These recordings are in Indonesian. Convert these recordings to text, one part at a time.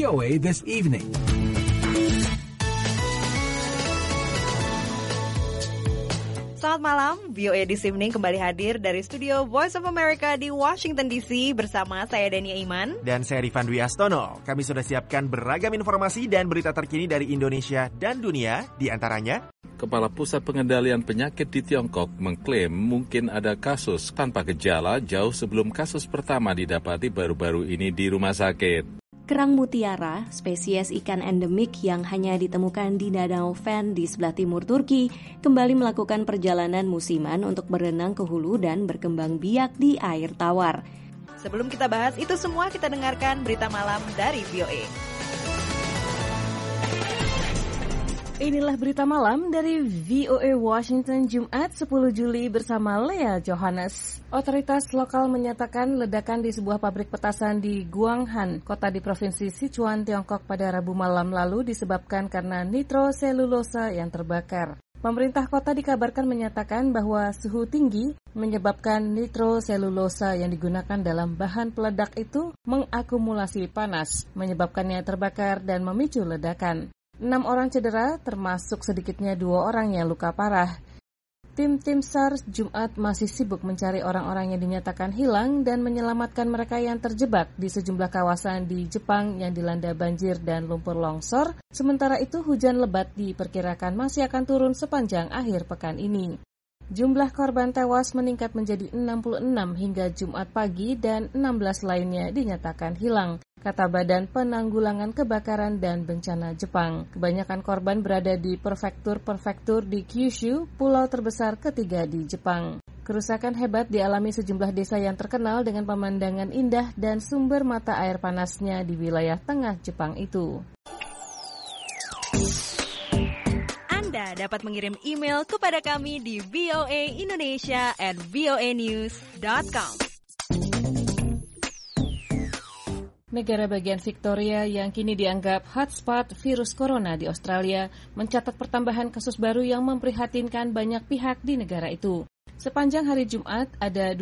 VOA This Evening. Selamat malam, VOA This Evening kembali hadir dari studio Voice of America di Washington DC bersama saya Dania Iman. Dan saya Rifan Dwi Astono. Kami sudah siapkan beragam informasi dan berita terkini dari Indonesia dan dunia, di antaranya Kepala Pusat Pengendalian Penyakit di Tiongkok mengklaim mungkin ada kasus tanpa gejala jauh sebelum kasus pertama didapati baru-baru ini di rumah sakit. Kerang mutiara, spesies ikan endemik yang hanya ditemukan di Danau Van di sebelah timur Turki, kembali melakukan perjalanan musiman untuk berenang ke hulu dan berkembang biak di air tawar. Sebelum kita bahas itu semua, kita dengarkan berita malam dari VOA. Inilah berita malam dari VOA Washington Jumat 10 Juli bersama Lea Johannes. Otoritas lokal menyatakan ledakan di sebuah pabrik petasan di Guanghan, kota di provinsi Sichuan, Tiongkok pada Rabu malam lalu disebabkan karena nitroselulosa yang terbakar. Pemerintah kota dikabarkan menyatakan bahwa suhu tinggi menyebabkan nitroselulosa yang digunakan dalam bahan peledak itu mengakumulasi panas, menyebabkannya terbakar dan memicu ledakan. 6 orang cedera, termasuk sedikitnya 2 orang yang luka parah. Tim SAR Jumat masih sibuk mencari orang-orang yang dinyatakan hilang dan menyelamatkan mereka yang terjebak di sejumlah kawasan di Jepang yang dilanda banjir dan lumpur longsor. Sementara itu, hujan lebat diperkirakan masih akan turun sepanjang akhir pekan ini. Jumlah korban tewas meningkat menjadi 66 hingga Jumat pagi dan 16 lainnya dinyatakan hilang, kata Badan Penanggulangan Kebakaran dan Bencana Jepang. Kebanyakan korban berada di prefektur di Kyushu, pulau terbesar ketiga di Jepang. Kerusakan hebat dialami sejumlah desa yang terkenal dengan pemandangan indah dan sumber mata air panasnya di wilayah tengah Jepang itu. Anda dapat mengirim email kepada kami di voaindonesia@voanews.com. Negara bagian Victoria yang kini dianggap hotspot virus corona di Australia mencatat pertambahan kasus baru yang memprihatinkan banyak pihak di negara itu. Sepanjang hari Jumat, ada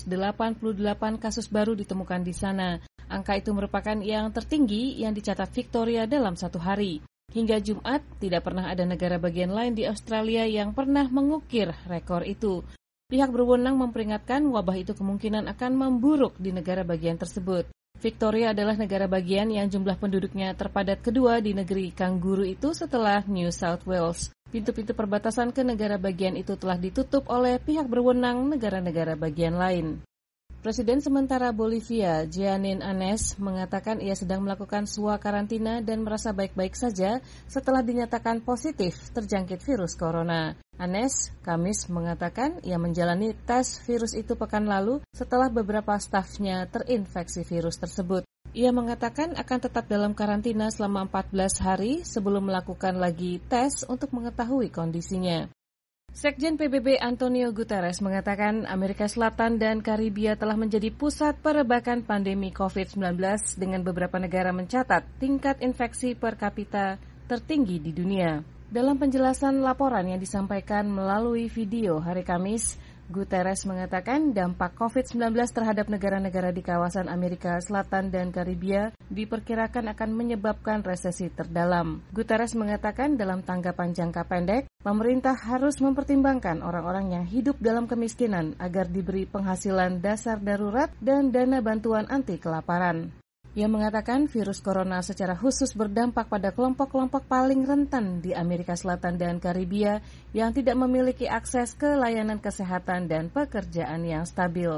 288 kasus baru ditemukan di sana. Angka itu merupakan yang tertinggi yang dicatat Victoria dalam satu hari. Hingga Jumat, tidak pernah ada negara bagian lain di Australia yang pernah mengukir rekor itu. Pihak berwenang memperingatkan wabah itu kemungkinan akan memburuk di negara bagian tersebut. Victoria adalah negara bagian yang jumlah penduduknya terpadat kedua di negeri kanguru itu setelah New South Wales. Pintu-pintu perbatasan ke negara bagian itu telah ditutup oleh pihak berwenang negara-negara bagian lain. Presiden sementara Bolivia, Jeanine Áñez, mengatakan ia sedang melakukan karantina dan merasa baik-baik saja setelah dinyatakan positif terjangkit virus corona. Áñez, Kamis, mengatakan ia menjalani tes virus itu pekan lalu setelah beberapa stafnya terinfeksi virus tersebut. Ia mengatakan akan tetap dalam karantina selama 14 hari sebelum melakukan lagi tes untuk mengetahui kondisinya. Sekjen PBB Antonio Guterres mengatakan Amerika Selatan dan Karibia telah menjadi pusat perebakan pandemi COVID-19 dengan beberapa negara mencatat tingkat infeksi per kapita tertinggi di dunia. Dalam penjelasan laporan yang disampaikan melalui video hari Kamis, Guterres mengatakan dampak COVID-19 terhadap negara-negara di kawasan Amerika Selatan dan Karibia diperkirakan akan menyebabkan resesi terdalam. Guterres mengatakan dalam tanggapan jangka pendek, pemerintah harus mempertimbangkan orang-orang yang hidup dalam kemiskinan agar diberi penghasilan dasar darurat dan dana bantuan anti kelaparan. Ia mengatakan virus corona secara khusus berdampak pada kelompok-kelompok paling rentan di Amerika Selatan dan Karibia yang tidak memiliki akses ke layanan kesehatan dan pekerjaan yang stabil.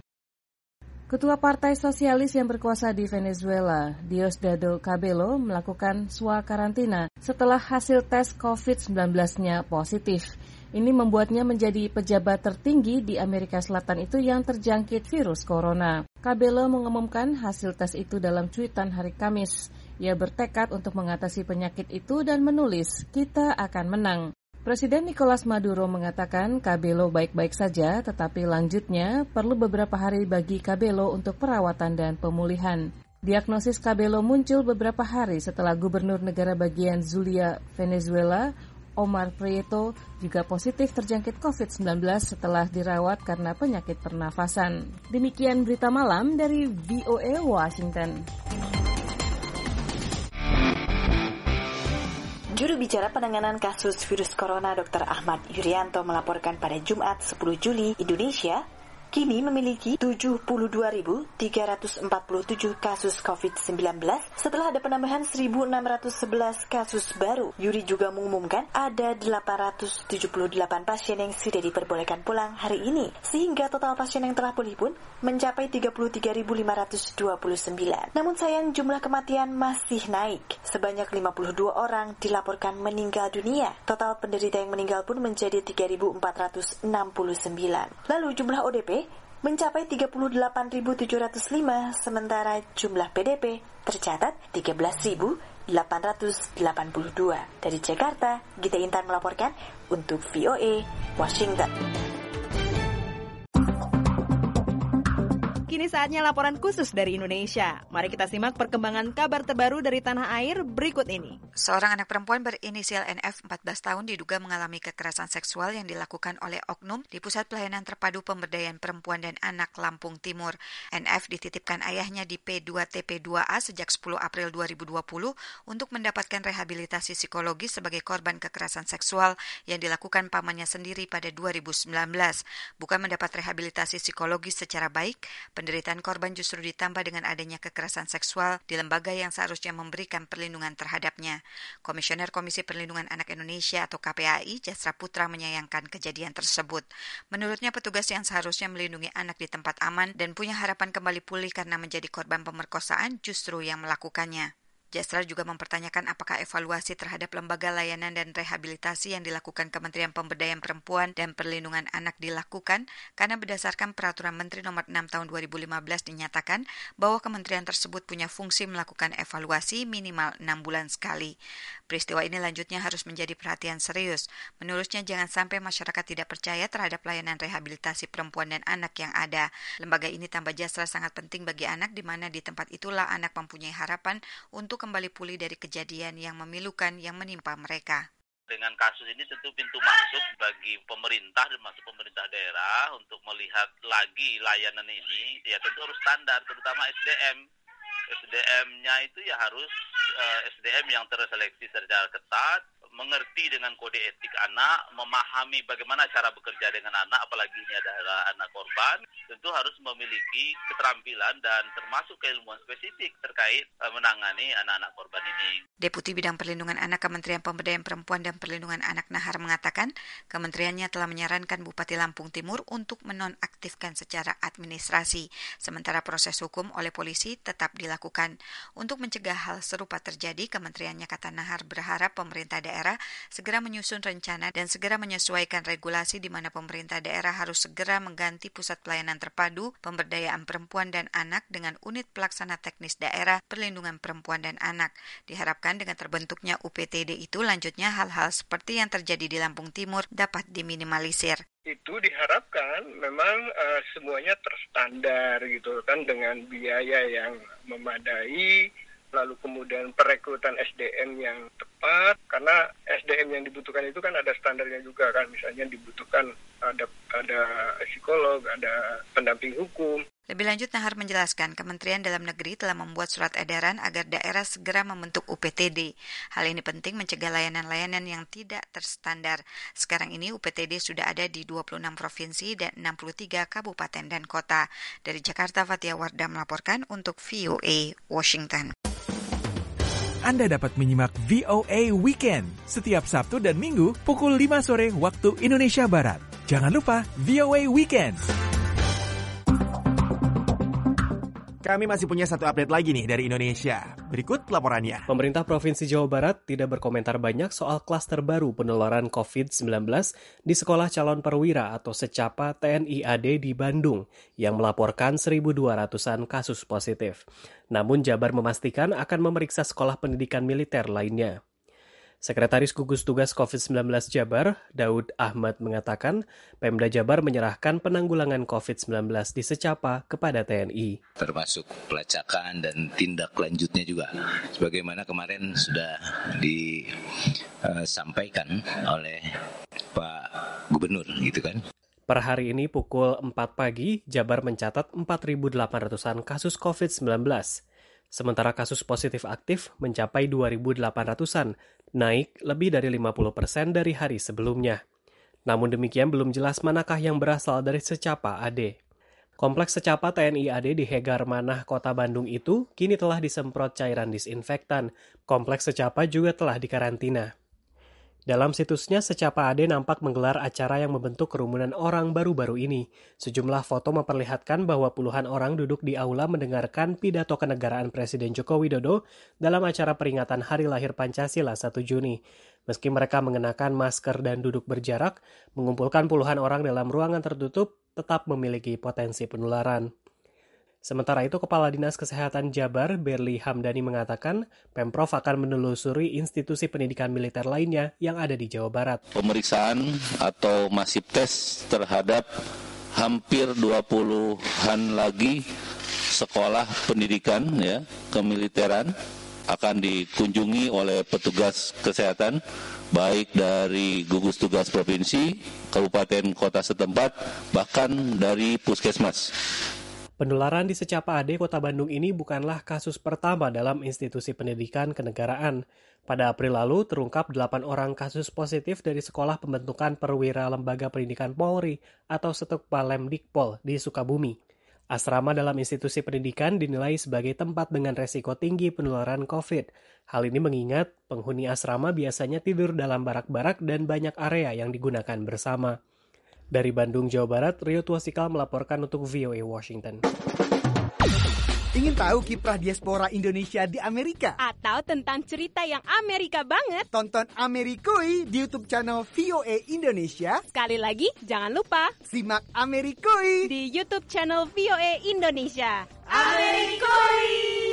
Ketua Partai Sosialis yang berkuasa di Venezuela, Diosdado Cabello, melakukan karantina setelah hasil tes COVID-19-nya positif. Ini membuatnya menjadi pejabat tertinggi di Amerika Selatan itu yang terjangkit virus corona. Cabello mengumumkan hasil tes itu dalam cuitan hari Kamis. Ia bertekad untuk mengatasi penyakit itu dan menulis, "Kita akan menang." Presiden Nicolas Maduro mengatakan Cabello baik-baik saja, tetapi lanjutnya perlu beberapa hari bagi Cabello untuk perawatan dan pemulihan. Diagnosis Cabello muncul beberapa hari setelah Gubernur negara bagian Zulia, Venezuela, Omar Prieto juga positif terjangkit COVID-19 setelah dirawat karena penyakit pernafasan. Demikian berita malam dari VOA Washington. Juru bicara penanganan kasus virus corona Dr. Ahmad Yuryanto melaporkan pada Jumat 10 Juli, Indonesia kini memiliki 72.347 kasus COVID-19 setelah ada penambahan 1.611 kasus baru. Yuri juga mengumumkan ada 878 pasien yang sudah diperbolehkan pulang hari ini, sehingga total pasien yang telah pulih pun mencapai 33.529. Namun sayang jumlah kematian masih naik. Sebanyak 52 orang dilaporkan meninggal dunia. Total penderita yang meninggal pun menjadi 3.469. Lalu jumlah ODP mencapai 38.705, sementara jumlah PDP tercatat 13.882. Dari Jakarta, Gita Intan melaporkan untuk VOA Washington. Kini saatnya laporan khusus dari Indonesia. Mari kita simak perkembangan kabar terbaru dari tanah air berikut ini. Seorang anak perempuan berinisial NF 14 tahun diduga mengalami kekerasan seksual yang dilakukan oleh oknum di Pusat Pelayanan Terpadu Pemberdayaan Perempuan dan Anak Lampung Timur. NF dititipkan ayahnya di P2TP2A sejak 10 April 2020 untuk mendapatkan rehabilitasi psikologis sebagai korban kekerasan seksual yang dilakukan pamannya sendiri pada 2019. Bukan mendapat rehabilitasi psikologis secara baik, penderitaan korban justru ditambah dengan adanya kekerasan seksual di lembaga yang seharusnya memberikan perlindungan terhadapnya. Komisioner Komisi Perlindungan Anak Indonesia atau KPAI, Jasra Putra menyayangkan kejadian tersebut. Menurutnya petugas yang seharusnya melindungi anak di tempat aman dan punya harapan kembali pulih karena menjadi korban pemerkosaan justru yang melakukannya. Jasra juga mempertanyakan apakah evaluasi terhadap lembaga layanan dan rehabilitasi yang dilakukan Kementerian Pemberdayaan Perempuan dan Perlindungan Anak dilakukan karena berdasarkan Peraturan Menteri Nomor 6 Tahun 2015 dinyatakan bahwa kementerian tersebut punya fungsi melakukan evaluasi minimal 6 bulan sekali. Peristiwa ini lanjutnya harus menjadi perhatian serius. Menurutnya jangan sampai masyarakat tidak percaya terhadap layanan rehabilitasi perempuan dan anak yang ada. Lembaga ini tambah Jasra sangat penting bagi anak di mana di tempat itulah anak mempunyai harapan untuk kembali pulih dari kejadian yang memilukan yang menimpa mereka. Dengan kasus ini tentu pintu masuk bagi pemerintah dan masuk pemerintah daerah untuk melihat lagi layanan ini, ya tentu harus standar, terutama SDM. SDM-nya itu ya harus SDM yang terseleksi secara ketat, mengerti dengan kode etik anak, memahami bagaimana cara bekerja dengan anak, apalagi ini adalah anak korban, tentu harus memiliki keterampilan dan termasuk keilmuan spesifik terkait menangani anak-anak korban ini. Deputi Bidang Perlindungan Anak Kementerian Pemberdayaan Perempuan dan Perlindungan Anak Nahar mengatakan, kementeriannya telah menyarankan Bupati Lampung Timur untuk menonaktifkan secara administrasi, sementara proses hukum oleh polisi tetap dilakukan. Untuk mencegah hal serupa terjadi, kementeriannya kata Nahar berharap pemerintah daerah segera menyusun rencana dan segera menyesuaikan regulasi di mana pemerintah daerah harus segera mengganti Pusat Pelayanan Terpadu Pemberdayaan Perempuan dan Anak dengan Unit Pelaksana Teknis Daerah Perlindungan Perempuan dan Anak. Diharapkan dengan terbentuknya UPTD itu lanjutnya hal-hal seperti yang terjadi di Lampung Timur dapat diminimalisir. Itu diharapkan memang semuanya terstandar gitu kan, dengan biaya yang memadai, lalu kemudian perekrutan SDM yang tepat, karena SDM yang dibutuhkan itu kan ada standarnya juga kan, misalnya dibutuhkan ada psikolog, ada pendamping hukum. Lebih lanjut, Nahar menjelaskan Kementerian Dalam Negeri telah membuat surat edaran agar daerah segera membentuk UPTD. Hal ini penting mencegah layanan-layanan yang tidak terstandar. Sekarang ini UPTD sudah ada di 26 provinsi dan 63 kabupaten dan kota. Dari Jakarta, Fatia Wardah melaporkan untuk VOA Washington. Anda dapat menyimak VOA Weekend setiap Sabtu dan Minggu pukul 5 sore waktu Indonesia Barat. Jangan lupa VOA Weekend. Kami masih punya satu update lagi nih dari Indonesia. Berikut laporannya. Pemerintah Provinsi Jawa Barat tidak berkomentar banyak soal klaster baru penularan COVID-19 di Sekolah Calon Perwira atau Secapa TNI AD di Bandung yang melaporkan 1.200-an kasus positif. Namun Jabar memastikan akan memeriksa sekolah pendidikan militer lainnya. Sekretaris Gugus Tugas COVID-19 Jabar, Daud Ahmad mengatakan, Pemda Jabar menyerahkan penanggulangan COVID-19 di Secapa kepada TNI. Termasuk pelacakan dan tindak lanjutnya juga. Sebagaimana kemarin sudah disampaikan oleh Pak Gubernur, gitu kan. Per hari ini pukul 4 pagi, Jabar mencatat 4.800-an kasus COVID-19. Sementara kasus positif aktif mencapai 2.800-an, naik lebih dari 50% dari hari sebelumnya. Namun demikian belum jelas manakah yang berasal dari Secapa AD. Kompleks Secapa TNI AD di Hegar Manah, Kota Bandung itu kini telah disemprot cairan disinfektan. Kompleks Secapa juga telah dikarantina. Dalam situsnya, Secapa AD nampak menggelar acara yang membentuk kerumunan orang baru-baru ini. Sejumlah foto memperlihatkan bahwa puluhan orang duduk di aula mendengarkan pidato kenegaraan Presiden Joko Widodo dalam acara peringatan Hari Lahir Pancasila 1 Juni. Meski mereka mengenakan masker dan duduk berjarak, mengumpulkan puluhan orang dalam ruangan tertutup tetap memiliki potensi penularan. Sementara itu, Kepala Dinas Kesehatan Jabar, Berli Hamdani mengatakan, Pemprov akan menelusuri institusi pendidikan militer lainnya yang ada di Jawa Barat. Pemeriksaan atau masif tes terhadap hampir 20-an lagi sekolah pendidikan kemiliteran akan dikunjungi oleh petugas kesehatan, baik dari gugus tugas provinsi, kabupaten kota setempat, bahkan dari puskesmas. Penularan di Secapa AD Kota Bandung ini bukanlah kasus pertama dalam institusi pendidikan kenegaraan. Pada April lalu terungkap 8 orang kasus positif dari Sekolah Pembentukan Perwira Lembaga Pendidikan Polri atau Setukpalemdikpol di Sukabumi. Asrama dalam institusi pendidikan dinilai sebagai tempat dengan resiko tinggi penularan COVID. Hal ini mengingat penghuni asrama biasanya tidur dalam barak-barak dan banyak area yang digunakan bersama. Dari Bandung, Jawa Barat, Rio Tuasikal melaporkan untuk VOA Washington. Ingin tahu kiprah diaspora Indonesia di Amerika? Atau tentang cerita yang Amerika banget? Tonton Amerikui di YouTube channel VOA Indonesia. Sekali lagi, jangan lupa simak Amerikui di YouTube channel VOA Indonesia. Amerikui!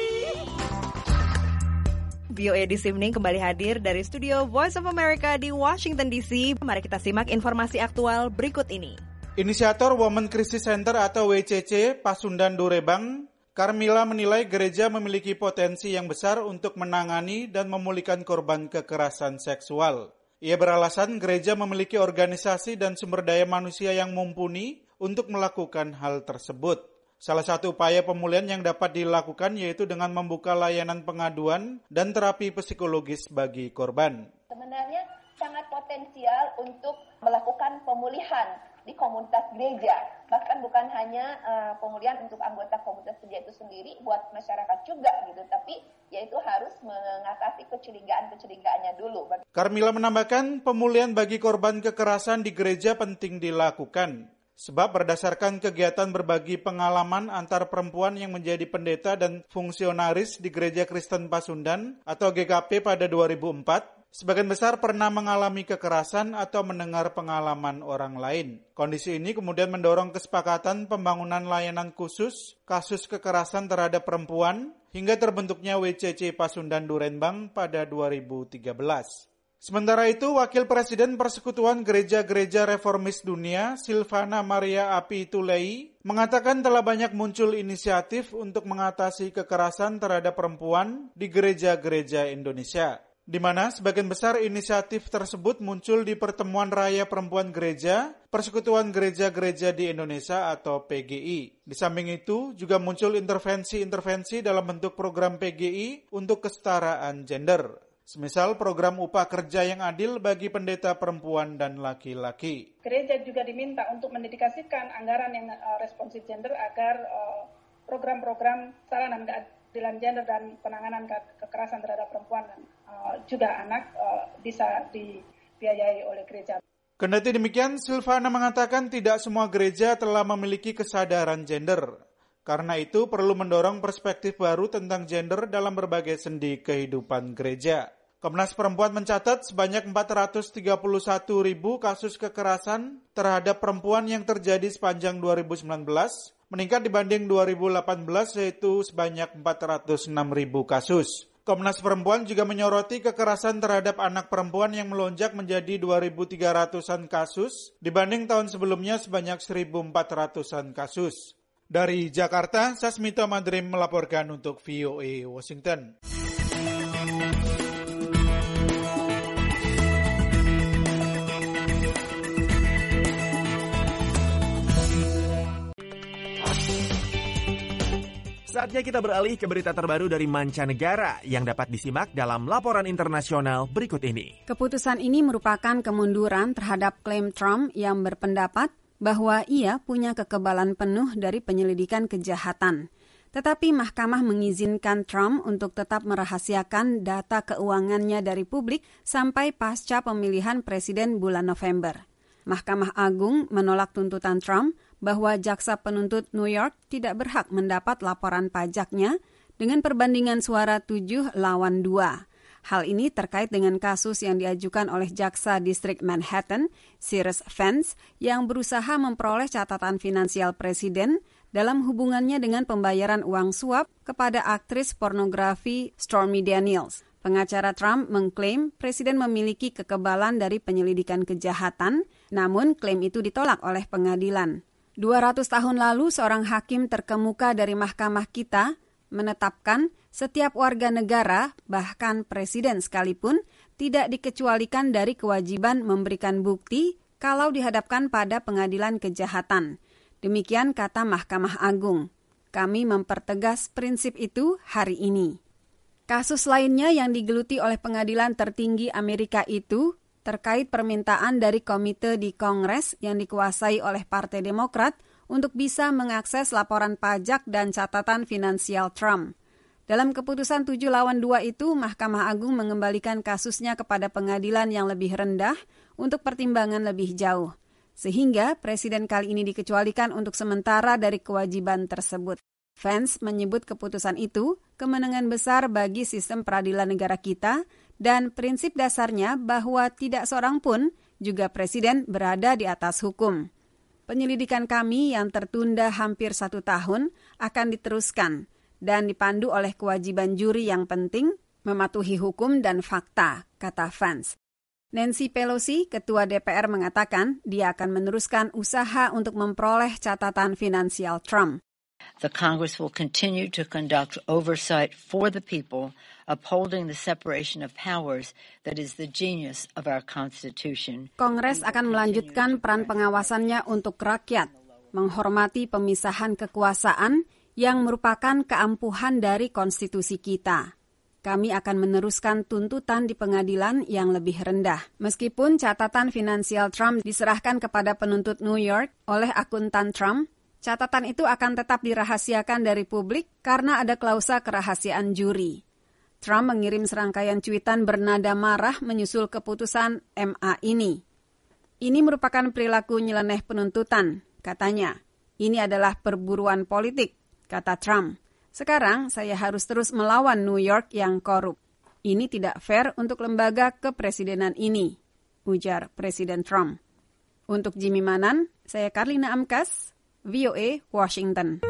VOA This Evening kembali hadir dari studio Voice of America di Washington DC. Mari kita simak informasi aktual berikut ini. Inisiator Women Crisis Center atau WCC Pasundan Durebang, Carmila menilai gereja memiliki potensi yang besar untuk menangani dan memulihkan korban kekerasan seksual. Ia beralasan gereja memiliki organisasi dan sumber daya manusia yang mumpuni untuk melakukan hal tersebut. Salah satu upaya pemulihan yang dapat dilakukan yaitu dengan membuka layanan pengaduan dan terapi psikologis bagi korban. Sebenarnya sangat potensial untuk melakukan pemulihan di komunitas gereja. Bahkan bukan hanya pemulihan untuk anggota komunitas gereja itu sendiri, buat masyarakat juga gitu. Tapi yaitu harus mengatasi kecurigaan-kecurigaannya dulu. Carmila menambahkan pemulihan bagi korban kekerasan di gereja penting dilakukan. Sebab berdasarkan kegiatan berbagi pengalaman antar perempuan yang menjadi pendeta dan fungsionaris di Gereja Kristen Pasundan atau GKP pada 2004, sebagian besar pernah mengalami kekerasan atau mendengar pengalaman orang lain. Kondisi ini kemudian mendorong kesepakatan pembangunan layanan khusus kasus kekerasan terhadap perempuan hingga terbentuknya WCC Pasundan Durenbang pada 2013. Sementara itu, Wakil Presiden Persekutuan Gereja-Gereja Reformis Dunia, Silvana Maria Apitulei, mengatakan telah banyak muncul inisiatif untuk mengatasi kekerasan terhadap perempuan di gereja-gereja Indonesia, di mana sebagian besar inisiatif tersebut muncul di Pertemuan Raya Perempuan Gereja, Persekutuan Gereja-Gereja di Indonesia atau PGI. Di samping itu, juga muncul intervensi-intervensi dalam bentuk program PGI untuk kesetaraan gender. Semisal program upah kerja yang adil bagi pendeta perempuan dan laki-laki. Gereja juga diminta untuk mendedikasikan anggaran yang responsif gender agar program-program sarana keadilan gender dan penanganan kekerasan terhadap perempuan dan juga anak bisa dibiayai oleh gereja. Kendati demikian, Silvana mengatakan tidak semua gereja telah memiliki kesadaran gender. Karena itu perlu mendorong perspektif baru tentang gender dalam berbagai sendi kehidupan gereja. Komnas Perempuan mencatat sebanyak 431.000 kasus kekerasan terhadap perempuan yang terjadi sepanjang 2019, meningkat dibanding 2018 yaitu sebanyak 406.000 kasus. Komnas Perempuan juga menyoroti kekerasan terhadap anak perempuan yang melonjak menjadi 2.300-an kasus dibanding tahun sebelumnya sebanyak 1.400-an kasus. Dari Jakarta, Sasmito Madrim melaporkan untuk VOA Washington. Saatnya kita beralih ke berita terbaru dari mancanegara yang dapat disimak dalam laporan internasional berikut ini. Keputusan ini merupakan kemunduran terhadap klaim Trump yang berpendapat bahwa ia punya kekebalan penuh dari penyelidikan kejahatan. Tetapi mahkamah mengizinkan Trump untuk tetap merahasiakan data keuangannya dari publik sampai pasca pemilihan presiden bulan November. Mahkamah Agung menolak tuntutan Trump bahwa jaksa penuntut New York tidak berhak mendapat laporan pajaknya dengan perbandingan suara 7-2. Hal ini terkait dengan kasus yang diajukan oleh jaksa distrik Manhattan, Cyrus Vance, yang berusaha memperoleh catatan finansial presiden dalam hubungannya dengan pembayaran uang suap kepada aktris pornografi Stormy Daniels. Pengacara Trump mengklaim presiden memiliki kekebalan dari penyelidikan kejahatan, namun klaim itu ditolak oleh pengadilan. 200 tahun lalu, seorang hakim terkemuka dari mahkamah kita menetapkan setiap warga negara, bahkan presiden sekalipun, tidak dikecualikan dari kewajiban memberikan bukti kalau dihadapkan pada pengadilan kejahatan. Demikian kata Mahkamah Agung. Kami mempertegas prinsip itu hari ini. Kasus lainnya yang digeluti oleh pengadilan tertinggi Amerika itu terkait permintaan dari komite di Kongres yang dikuasai oleh Partai Demokrat untuk bisa mengakses laporan pajak dan catatan finansial Trump. Dalam keputusan 7-2 itu, Mahkamah Agung mengembalikan kasusnya kepada pengadilan yang lebih rendah untuk pertimbangan lebih jauh. Sehingga presiden kali ini dikecualikan untuk sementara dari kewajiban tersebut. Vance menyebut keputusan itu kemenangan besar bagi sistem peradilan negara kita dan prinsip dasarnya bahwa tidak seorang pun, juga presiden, berada di atas hukum. Penyelidikan kami yang tertunda hampir 1 tahun akan diteruskan dan dipandu oleh kewajiban juri yang penting, mematuhi hukum dan fakta, kata Vance. Nancy Pelosi, ketua DPR, mengatakan dia akan meneruskan usaha untuk memperoleh catatan finansial Trump. The Congress will continue to conduct oversight for the people, upholding the separation of powers that is the genius of our Constitution. Kongres akan melanjutkan peran pengawasannya untuk rakyat, menghormati pemisahan kekuasaan yang merupakan keampuhan dari konstitusi kita. Kami akan meneruskan tuntutan di pengadilan yang lebih rendah. Meskipun catatan finansial Trump diserahkan kepada penuntut New York oleh akuntan Trump, catatan itu akan tetap dirahasiakan dari publik karena ada klausa kerahasiaan juri. Trump mengirim serangkaian cuitan bernada marah menyusul keputusan MA ini. Ini merupakan perilaku nyeleneh penuntutan, katanya. Ini adalah perburuan politik, kata Trump. Sekarang saya harus terus melawan New York yang korup. Ini tidak fair untuk lembaga kepresidenan ini, ujar Presiden Trump. Untuk Jimmy Manan, saya Karlina Amkas, VOA, Washington.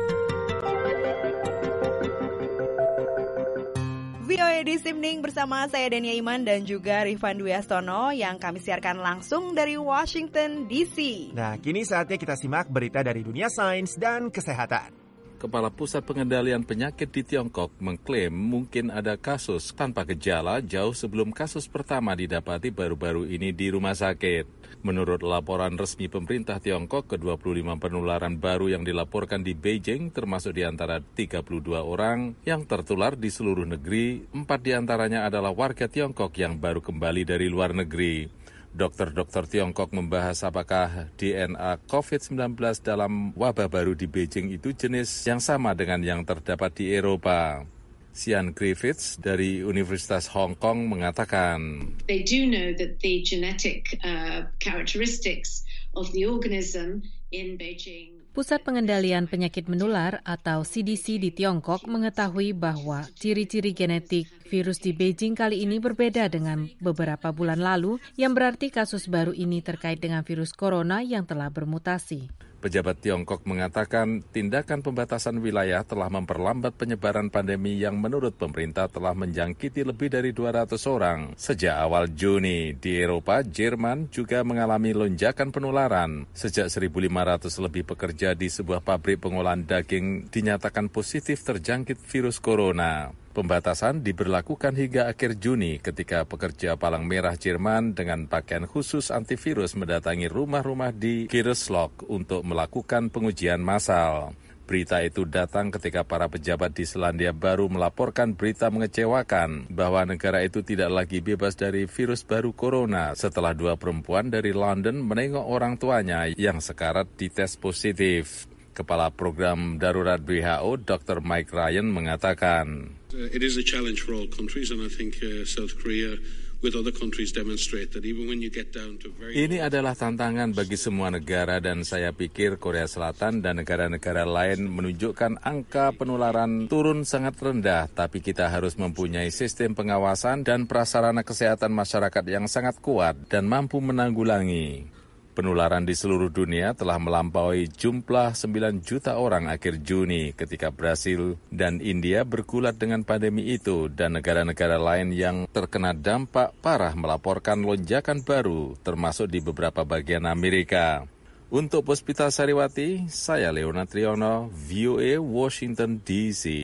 VOA This Evening bersama saya Dania Iman dan juga Rifan Dwi Astono yang kami siarkan langsung dari Washington DC. Nah, kini saatnya kita simak berita dari dunia sains dan kesehatan. Kepala Pusat Pengendalian Penyakit di Tiongkok mengklaim mungkin ada kasus tanpa gejala jauh sebelum kasus pertama didapati baru-baru ini di rumah sakit. Menurut laporan resmi pemerintah Tiongkok, ke-25 penularan baru yang dilaporkan di Beijing termasuk di antara 32 orang yang tertular di seluruh negeri, 4 diantaranya adalah warga Tiongkok yang baru kembali dari luar negeri. Dokter-dokter Tiongkok membahas apakah DNA COVID-19 dalam wabah baru di Beijing itu jenis yang sama dengan yang terdapat di Eropa. Sian Griffiths dari Universitas Hong Kong mengatakan, They do know that the genetic characteristics of the organism in Beijing. Pusat Pengendalian Penyakit Menular atau CDC di Tiongkok mengetahui bahwa ciri-ciri genetik virus di Beijing kali ini berbeda dengan beberapa bulan lalu, yang berarti kasus baru ini terkait dengan virus corona yang telah bermutasi. Pejabat Tiongkok mengatakan tindakan pembatasan wilayah telah memperlambat penyebaran pandemi yang menurut pemerintah telah menjangkiti lebih dari 200 orang. Sejak awal Juni, di Eropa, Jerman juga mengalami lonjakan penularan. Sejak 1.500 lebih pekerja di sebuah pabrik pengolahan daging dinyatakan positif terjangkit virus corona. Pembatasan diberlakukan hingga akhir Juni ketika pekerja palang merah Jerman dengan pakaian khusus antivirus mendatangi rumah-rumah di Kirchlok untuk melakukan pengujian massal. Berita itu datang ketika para pejabat di Selandia Baru melaporkan berita mengecewakan bahwa negara itu tidak lagi bebas dari virus baru corona setelah 2 perempuan dari London menengok orang tuanya yang sekarat dites positif. Kepala Program Darurat WHO, Dr. Mike Ryan mengatakan, It is a challenge for all countries and I think South Korea with other countries demonstrate that even when you get down to very... Ini adalah tantangan bagi semua negara dan saya pikir Korea Selatan dan negara-negara lain menunjukkan angka penularan turun sangat rendah, tapi kita harus mempunyai sistem pengawasan dan prasarana kesehatan masyarakat yang sangat kuat dan mampu menanggulangi. Penularan di seluruh dunia telah melampaui jumlah 9 juta orang akhir Juni ketika Brasil dan India bergulat dengan pandemi itu dan negara-negara lain yang terkena dampak parah melaporkan lonjakan baru termasuk di beberapa bagian Amerika. Untuk Puspita Sariwati, saya Leona Triono, VOA Washington DC.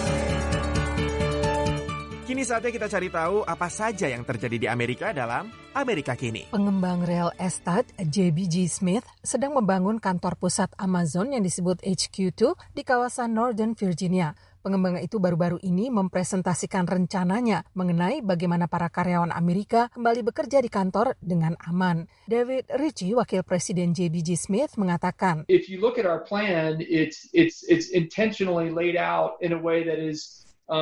Kini saatnya kita cari tahu apa saja yang terjadi di Amerika dalam Amerika Kini. Pengembang real estate JBG Smith sedang membangun kantor pusat Amazon yang disebut HQ2 di kawasan Northern Virginia. Pengembang itu baru-baru ini mempresentasikan rencananya mengenai bagaimana para karyawan Amerika kembali bekerja di kantor dengan aman. David Ritchie, wakil presiden JBG Smith, mengatakan, If you look at our plan, it's intentionally laid out in a way that is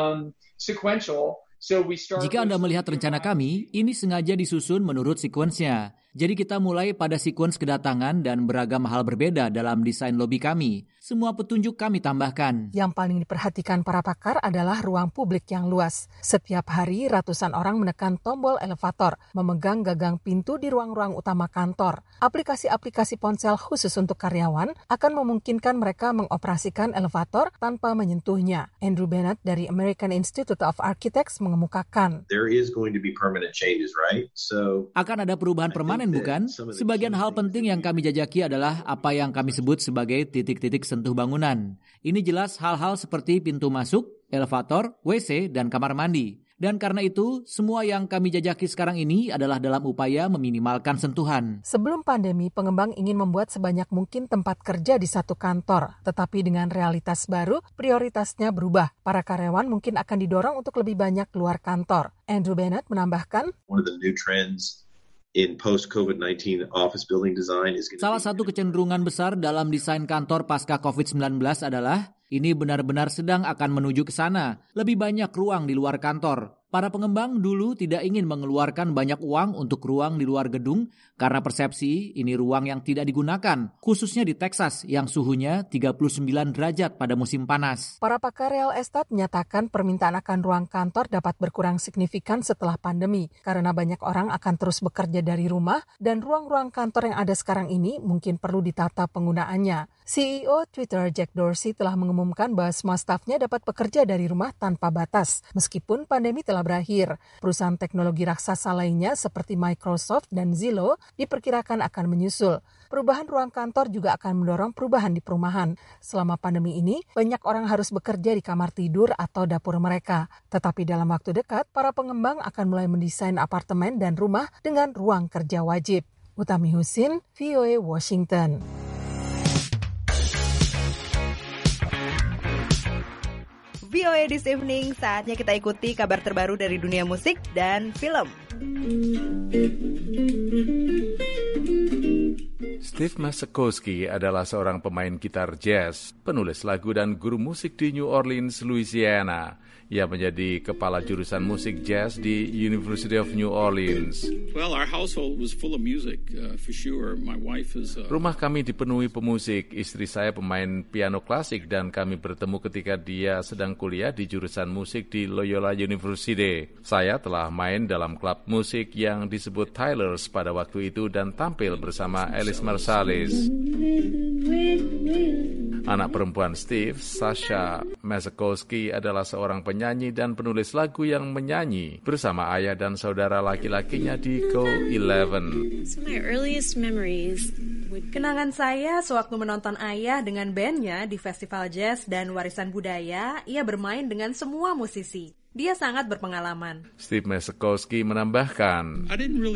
sequential. Jika Anda melihat rencana kami, ini sengaja disusun menurut sekuensnya. Jadi kita mulai pada sekuens kedatangan dan beragam hal berbeda dalam desain lobi kami. Semua petunjuk kami tambahkan. Yang paling diperhatikan para pakar adalah ruang publik yang luas. Setiap hari ratusan orang menekan tombol elevator, memegang gagang pintu di ruang-ruang utama kantor. Aplikasi-aplikasi ponsel khusus untuk karyawan akan memungkinkan mereka mengoperasikan elevator tanpa menyentuhnya. Andrew Bennett dari American Institute of Architects mengemukakan. There is going to be permanent changes, right? Akan ada perubahan permanen, bukan? Sebagian hal penting yang kami jajaki adalah apa yang kami sebut sebagai titik-titik sentuh bangunan. Ini jelas hal-hal seperti pintu masuk, elevator, WC, dan kamar mandi. Dan karena itu, semua yang kami jajaki sekarang ini adalah dalam upaya meminimalkan sentuhan. Sebelum pandemi, pengembang ingin membuat sebanyak mungkin tempat kerja di satu kantor. Tetapi dengan realitas baru, prioritasnya berubah. Para karyawan mungkin akan didorong untuk lebih banyak keluar kantor. Andrew Bennett menambahkan, One of the new trends in post-COVID-19 office building design is Salah satu kecenderungan besar dalam desain kantor pasca COVID-19 adalah ini benar-benar sedang akan menuju ke sana. Lebih banyak ruang di luar kantor. Para pengembang dulu tidak ingin mengeluarkan banyak uang untuk ruang di luar gedung karena persepsi ini ruang yang tidak digunakan, khususnya di Texas yang suhunya 39 derajat pada musim panas. Para pakar real estate menyatakan permintaan akan ruang kantor dapat berkurang signifikan setelah pandemi karena banyak orang akan terus bekerja dari rumah dan ruang-ruang kantor yang ada sekarang ini mungkin perlu ditata penggunaannya. CEO Twitter Jack Dorsey telah mengumumkan bahwa semua stafnya dapat bekerja dari rumah tanpa batas. Meskipun pandemi telah berakhir, perusahaan teknologi raksasa lainnya seperti Microsoft dan Zillow diperkirakan akan menyusul. Perubahan ruang kantor juga akan mendorong perubahan di perumahan. Selama pandemi ini, banyak orang harus bekerja di kamar tidur atau dapur mereka. Tetapi dalam waktu dekat, para pengembang akan mulai mendesain apartemen dan rumah dengan ruang kerja wajib. Utami Husin, VOA Washington. VOA This Evening, saatnya kita ikuti kabar terbaru dari dunia musik dan film. Steve Masakowski adalah seorang pemain gitar jazz, penulis lagu dan guru musik di New Orleans, Louisiana. Ia menjadi kepala jurusan musik jazz di University of New Orleans. Well, our household was full of music, for sure. My wife is Rumah kami dipenuhi pemusik. Istri saya pemain piano klasik dan kami bertemu ketika dia sedang kuliah di jurusan musik di Loyola University. Saya telah main dalam klub musik yang disebut Tyler's pada waktu itu dan tampil bersama Alice Marsalis. Anak perempuan Steve, Sasha Masakowski, adalah seorang penyanyi dan penulis lagu yang menyanyi bersama ayah dan saudara laki-lakinya di Co-11. Kenangan saya sewaktu menonton ayah dengan bandnya di festival jazz dan warisan budaya, ia bermain dengan semua musisi. Dia sangat berpengalaman. Steve Masekowski menambahkan,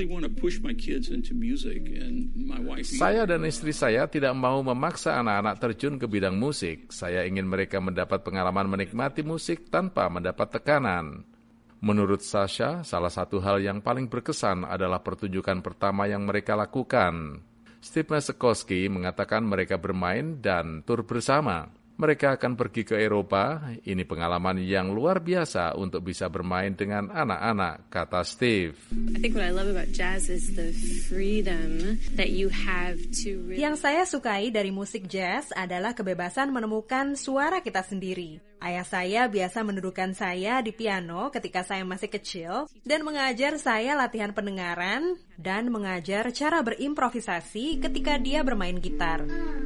saya dan istri saya tidak mau memaksa anak-anak terjun ke bidang musik. Saya ingin mereka mendapat pengalaman menikmati musik tanpa mendapat tekanan. Menurut Sasha, salah satu hal yang paling berkesan adalah pertunjukan pertama yang mereka lakukan. Steve Masekowski mengatakan mereka bermain dan tur bersama. Mereka akan pergi ke Eropa. Ini pengalaman yang luar biasa untuk bisa bermain dengan anak-anak, kata Steve. Yang saya sukai dari musik jazz adalah kebebasan menemukan suara kita sendiri. Ayah saya biasa mendudukkan saya di piano ketika saya masih kecil dan mengajar saya latihan pendengaran dan mengajar cara berimprovisasi ketika dia bermain gitar.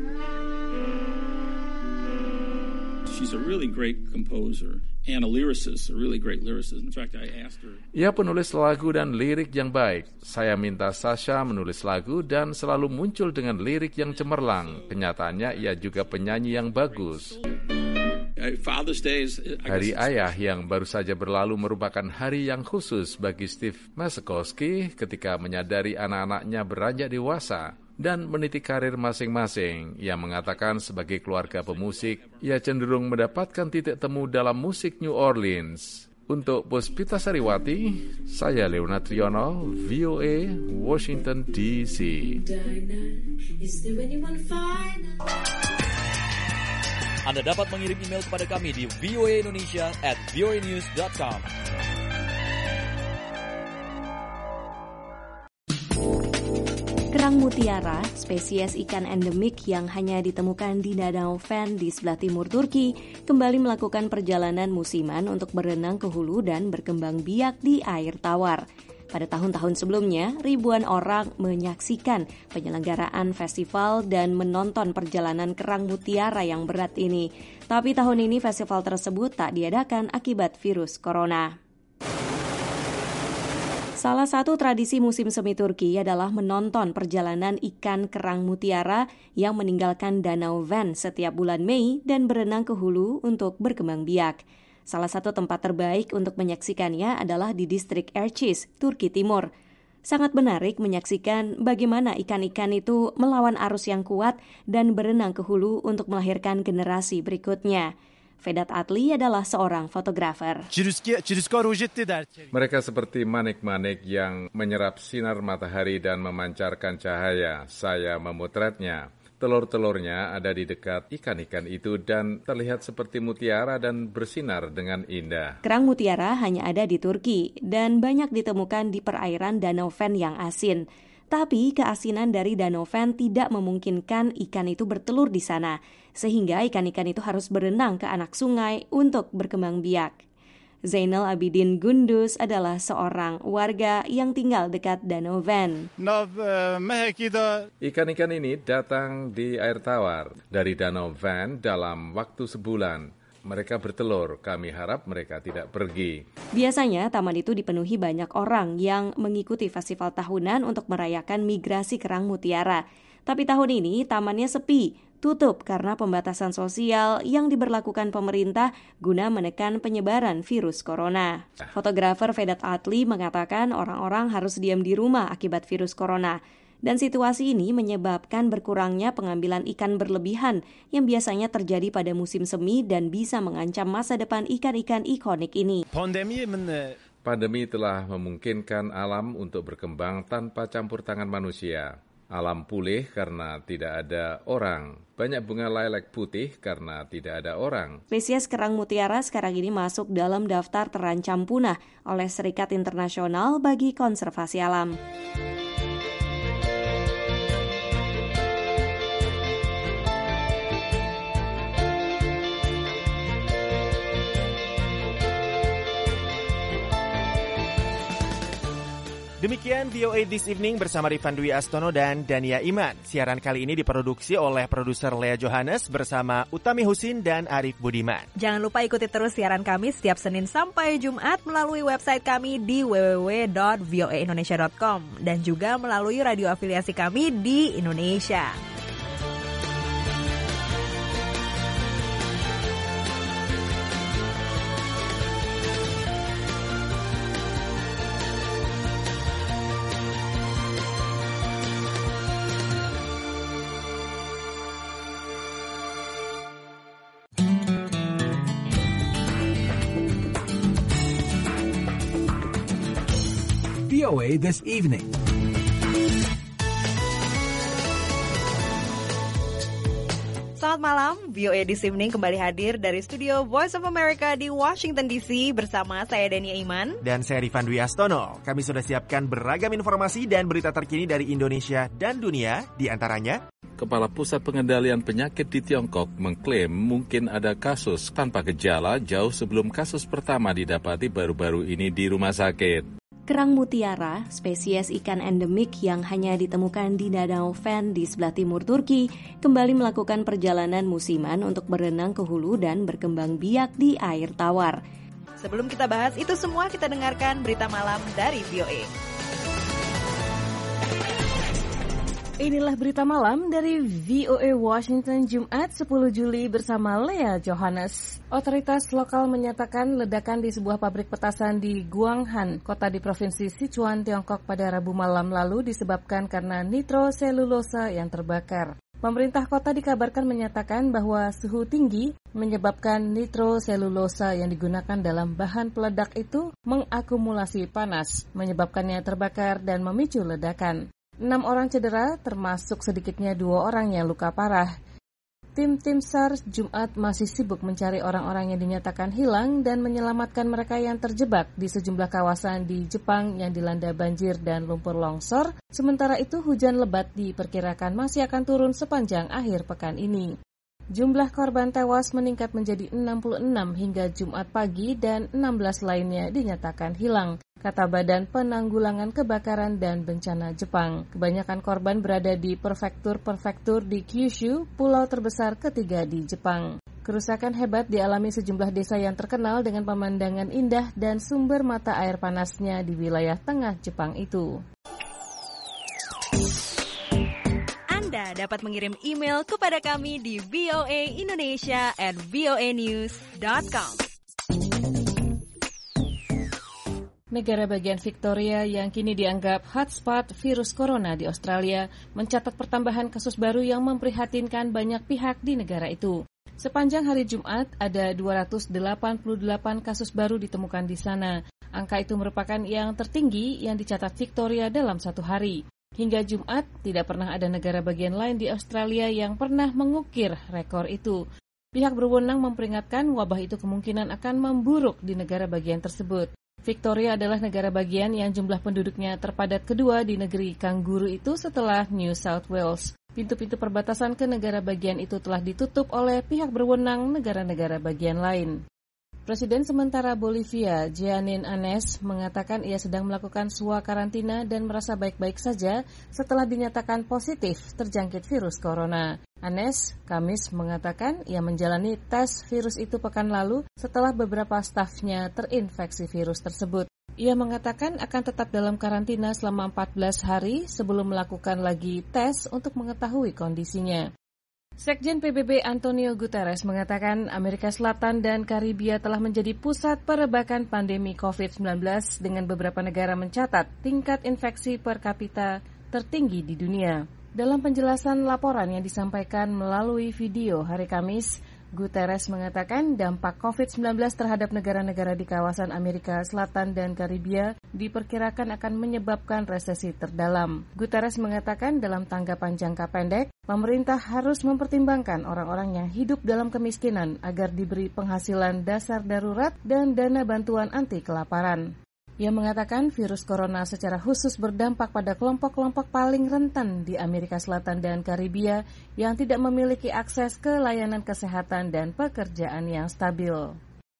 She's a really great composer and a lyricist, a really great lyricist. In fact, I asked her. Ia penulis lagu dan lirik yang baik. Saya minta Sasha menulis lagu dan selalu muncul dengan lirik yang cemerlang. Kenyataannya ia juga penyanyi yang bagus. Hari Ayah yang baru saja berlalu merupakan hari yang khusus bagi Steve Masekowski ketika menyadari anak-anaknya beranjak dewasa dan meniti karir masing-masing. Ia mengatakan sebagai keluarga pemusik, ia cenderung mendapatkan titik temu dalam musik New Orleans. Untuk Puspita Sariwati, saya Leonard Triono, VOA, Washington, D.C. Anda dapat mengirim email kepada kami di voaindonesia@voanews.com. Kerang mutiara, spesies ikan endemik yang hanya ditemukan di Danau Van di sebelah timur Turki, kembali melakukan perjalanan musiman untuk berenang ke hulu dan berkembang biak di air tawar. Pada tahun-tahun sebelumnya, ribuan orang menyaksikan penyelenggaraan festival dan menonton perjalanan kerang mutiara yang berat ini. Tapi tahun ini festival tersebut tak diadakan akibat virus corona. Salah satu tradisi musim semi Turki adalah menonton perjalanan ikan kerang mutiara yang meninggalkan Danau Van setiap bulan Mei dan berenang ke hulu untuk berkembang biak. Salah satu tempat terbaik untuk menyaksikannya adalah di distrik Erciş, Turki Timur. Sangat menarik menyaksikan bagaimana ikan-ikan itu melawan arus yang kuat dan berenang ke hulu untuk melahirkan generasi berikutnya. Vedat Atli adalah seorang fotografer. Mereka seperti manik-manik yang menyerap sinar matahari dan memancarkan cahaya. Saya memotretnya. Telur-telurnya ada di dekat ikan-ikan itu dan terlihat seperti mutiara dan bersinar dengan indah. Kerang mutiara hanya ada di Turki dan banyak ditemukan di perairan Danau Van yang asin. Tapi keasinan dari Danau Van tidak memungkinkan ikan itu bertelur di sana, sehingga ikan-ikan itu harus berenang ke anak sungai untuk berkembang biak. Zainal Abidin Gunduz adalah seorang warga yang tinggal dekat Danau Van. Ikan-ikan ini datang di air tawar dari Danau Van dalam waktu sebulan. Mereka bertelur, kami harap mereka tidak pergi. Biasanya taman itu dipenuhi banyak orang yang mengikuti festival tahunan untuk merayakan migrasi kerang mutiara. Tapi tahun ini tamannya sepi, tutup karena pembatasan sosial yang diberlakukan pemerintah guna menekan penyebaran virus corona. Fotografer Vedat Atli mengatakan orang-orang harus diam di rumah akibat virus corona. Dan situasi ini menyebabkan berkurangnya pengambilan ikan berlebihan yang biasanya terjadi pada musim semi dan bisa mengancam masa depan ikan-ikan ikonik ini. Pandemi telah memungkinkan alam untuk berkembang tanpa campur tangan manusia. Alam pulih karena tidak ada orang. Banyak bunga lilac putih karena tidak ada orang. Spesies kerang mutiara sekarang ini masuk dalam daftar terancam punah oleh Serikat Internasional bagi Konservasi Alam. Demikian VOA This Evening bersama Rifan Dwi Astono dan Dania Iman. Siaran kali ini diproduksi oleh produser Lea Johannes bersama Utami Husin dan Arif Budiman. Jangan lupa ikuti terus siaran kami setiap Senin sampai Jumat melalui website kami di www.voaindonesia.com dan juga melalui radio afiliasi kami di Indonesia. VOA This Evening. Selamat malam, VOA This Evening kembali hadir dari studio Voice of America di Washington DC bersama saya Dania Iman. Dan saya Rifan Dwi Astono. Kami sudah siapkan beragam informasi dan berita terkini dari Indonesia dan dunia, di antaranya Kepala Pusat Pengendalian Penyakit di Tiongkok mengklaim mungkin ada kasus tanpa gejala jauh sebelum kasus pertama didapati baru-baru ini di rumah sakit. Kerang mutiara, spesies ikan endemik yang hanya ditemukan di Danau Van di sebelah timur Turki, kembali melakukan perjalanan musiman untuk berenang ke hulu dan berkembang biak di air tawar. Sebelum kita bahas itu semua, kita dengarkan berita malam dari VOA. Inilah berita malam dari VOA Washington Jumat 10 Juli bersama Lea Johannes. Otoritas lokal menyatakan ledakan di sebuah pabrik petasan di Guanghan, kota di provinsi Sichuan, Tiongkok pada Rabu malam lalu disebabkan karena nitroselulosa yang terbakar. Pemerintah kota dikabarkan menyatakan bahwa suhu tinggi menyebabkan nitroselulosa yang digunakan dalam bahan peledak itu mengakumulasi panas, menyebabkannya terbakar dan memicu ledakan. 6 orang cedera, termasuk sedikitnya 2 orang yang luka parah. Tim SAR Jumat masih sibuk mencari orang-orang yang dinyatakan hilang dan menyelamatkan mereka yang terjebak di sejumlah kawasan di Jepang yang dilanda banjir dan lumpur longsor. Sementara itu, hujan lebat diperkirakan masih akan turun sepanjang akhir pekan ini. Jumlah korban tewas meningkat menjadi 66 hingga Jumat pagi dan 16 lainnya dinyatakan hilang, kata Badan Penanggulangan Kebakaran dan Bencana Jepang. Kebanyakan korban berada di prefektur-prefektur di Kyushu, pulau terbesar ketiga di Jepang. Kerusakan hebat dialami sejumlah desa yang terkenal dengan pemandangan indah dan sumber mata air panasnya di wilayah tengah Jepang itu. Anda dapat mengirim email kepada kami di voaindonesia@voanews.com. Negara bagian Victoria yang kini dianggap hotspot virus corona di Australia mencatat pertambahan kasus baru yang memprihatinkan banyak pihak di negara itu. Sepanjang hari Jumat, ada 288 kasus baru ditemukan di sana. Angka itu merupakan yang tertinggi yang dicatat Victoria dalam satu hari. Hingga Jumat, tidak pernah ada negara bagian lain di Australia yang pernah mengukir rekor itu. Pihak berwenang memperingatkan wabah itu kemungkinan akan memburuk di negara bagian tersebut. Victoria adalah negara bagian yang jumlah penduduknya terpadat kedua di negeri kanguru itu setelah New South Wales. Pintu-pintu perbatasan ke negara bagian itu telah ditutup oleh pihak berwenang negara-negara bagian lain. Presiden sementara Bolivia, Jeanine Áñez, mengatakan ia sedang melakukan swakarantina dan merasa baik-baik saja setelah dinyatakan positif terjangkit virus corona. Áñez, Kamis, mengatakan ia menjalani tes virus itu pekan lalu setelah beberapa stafnya terinfeksi virus tersebut. Ia mengatakan akan tetap dalam karantina selama 14 hari sebelum melakukan lagi tes untuk mengetahui kondisinya. Sekjen PBB Antonio Guterres mengatakan Amerika Selatan dan Karibia telah menjadi pusat perebakan pandemi COVID-19 dengan beberapa negara mencatat tingkat infeksi per kapita tertinggi di dunia. Dalam penjelasan laporan yang disampaikan melalui video hari Kamis, Guterres mengatakan dampak COVID-19 terhadap negara-negara di kawasan Amerika Selatan dan Karibia diperkirakan akan menyebabkan resesi terdalam. Guterres mengatakan dalam tanggapan jangka pendek, pemerintah harus mempertimbangkan orang-orang yang hidup dalam kemiskinan agar diberi penghasilan dasar darurat dan dana bantuan anti kelaparan. Ia mengatakan virus corona secara khusus berdampak pada kelompok-kelompok paling rentan di Amerika Selatan dan Karibia yang tidak memiliki akses ke layanan kesehatan dan pekerjaan yang stabil.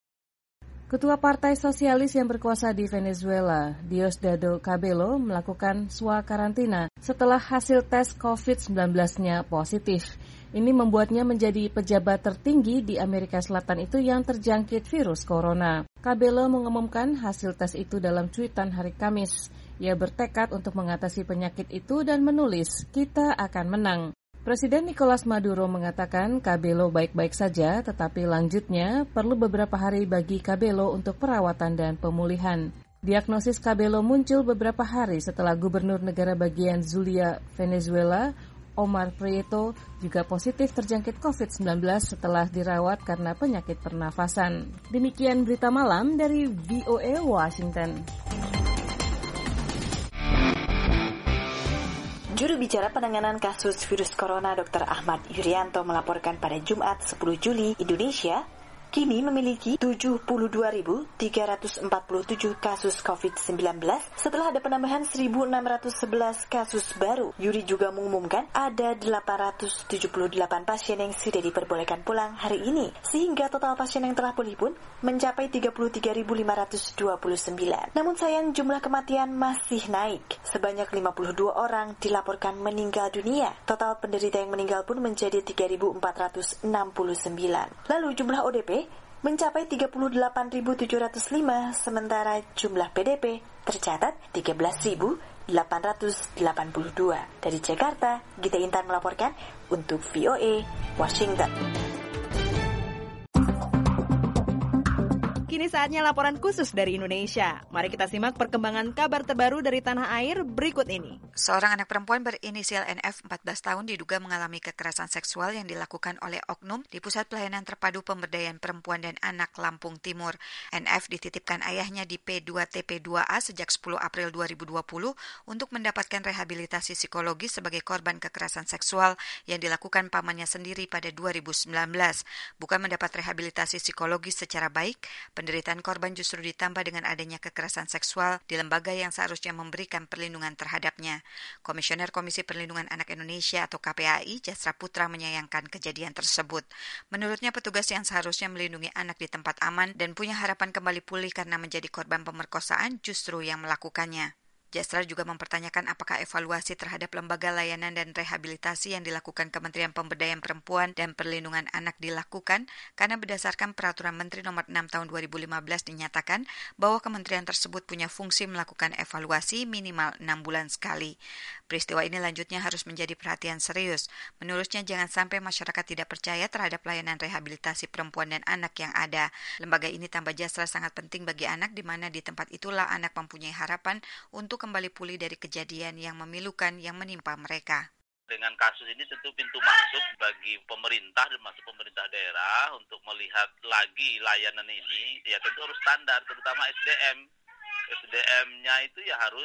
Ketua Partai Sosialis yang berkuasa di Venezuela, Diosdado Cabello, melakukan swakarantina setelah hasil tes COVID-19-nya positif. Ini membuatnya menjadi pejabat tertinggi di Amerika Selatan itu yang terjangkit virus corona. Cabello mengumumkan hasil tes itu dalam cuitan hari Kamis. Ia bertekad untuk mengatasi penyakit itu dan menulis, "Kita akan menang." Presiden Nicolas Maduro mengatakan Cabello baik-baik saja, tetapi lanjutnya perlu beberapa hari bagi Cabello untuk perawatan dan pemulihan. Diagnosis Cabello muncul beberapa hari setelah Gubernur negara bagian Zulia, Venezuela, Omar Prieto, juga positif terjangkit COVID-19 setelah dirawat karena penyakit pernafasan. Demikian berita malam dari VOA Washington. Juru bicara penanganan kasus virus corona Dr. Ahmad Yuryanto melaporkan pada Jumat 10 Juli Indonesia kini memiliki 72.347 kasus COVID-19 setelah ada penambahan 1.611 kasus baru. Yuri juga mengumumkan ada 878 pasien yang sudah diperbolehkan pulang hari ini, sehingga total pasien yang telah pulih pun mencapai 33.529. Namun sayang jumlah kematian masih naik. Sebanyak 52 orang dilaporkan meninggal dunia. Total penderita yang meninggal pun menjadi 3.469. Lalu jumlah ODP mencapai 38.705, sementara jumlah PDP tercatat 13.882. Dari Jakarta, Gita Intan melaporkan untuk VOA Washington. Kini saatnya laporan khusus dari Indonesia. Mari kita simak perkembangan kabar terbaru dari tanah air berikut ini. Seorang anak perempuan berinisial NF 14 tahun diduga mengalami kekerasan seksual yang dilakukan oleh oknum di Pusat Pelayanan Terpadu Pemberdayaan Perempuan dan Anak Lampung Timur. NF dititipkan ayahnya di P2TP2A sejak 10 April 2020 untuk mendapatkan rehabilitasi psikologis sebagai korban kekerasan seksual yang dilakukan pamannya sendiri pada 2019. Bukan mendapat rehabilitasi psikologis secara baik, penderitaan korban justru ditambah dengan adanya kekerasan seksual di lembaga yang seharusnya memberikan perlindungan terhadapnya. Komisioner Komisi Perlindungan Anak Indonesia atau KPAI, Jasra Putra menyayangkan kejadian tersebut. Menurutnya petugas yang seharusnya melindungi anak di tempat aman dan punya harapan kembali pulih karena menjadi korban pemerkosaan justru yang melakukannya. Jasra juga mempertanyakan apakah evaluasi terhadap lembaga layanan dan rehabilitasi yang dilakukan Kementerian Pemberdayaan Perempuan dan Perlindungan Anak dilakukan karena berdasarkan Peraturan Menteri Nomor 6 Tahun 2015 dinyatakan bahwa kementerian tersebut punya fungsi melakukan evaluasi minimal 6 bulan sekali. Peristiwa ini lanjutnya harus menjadi perhatian serius. Menurutnya jangan sampai masyarakat tidak percaya terhadap layanan rehabilitasi perempuan dan anak yang ada. Lembaga ini tambah Jasra sangat penting bagi anak di mana di tempat itulah anak mempunyai harapan untuk kembali pulih dari kejadian yang memilukan yang menimpa mereka. Dengan kasus ini tentu pintu masuk bagi pemerintah dan masuk pemerintah daerah untuk melihat lagi layanan ini, ya tentu harus standar, terutama SDM. SDM-nya itu ya harus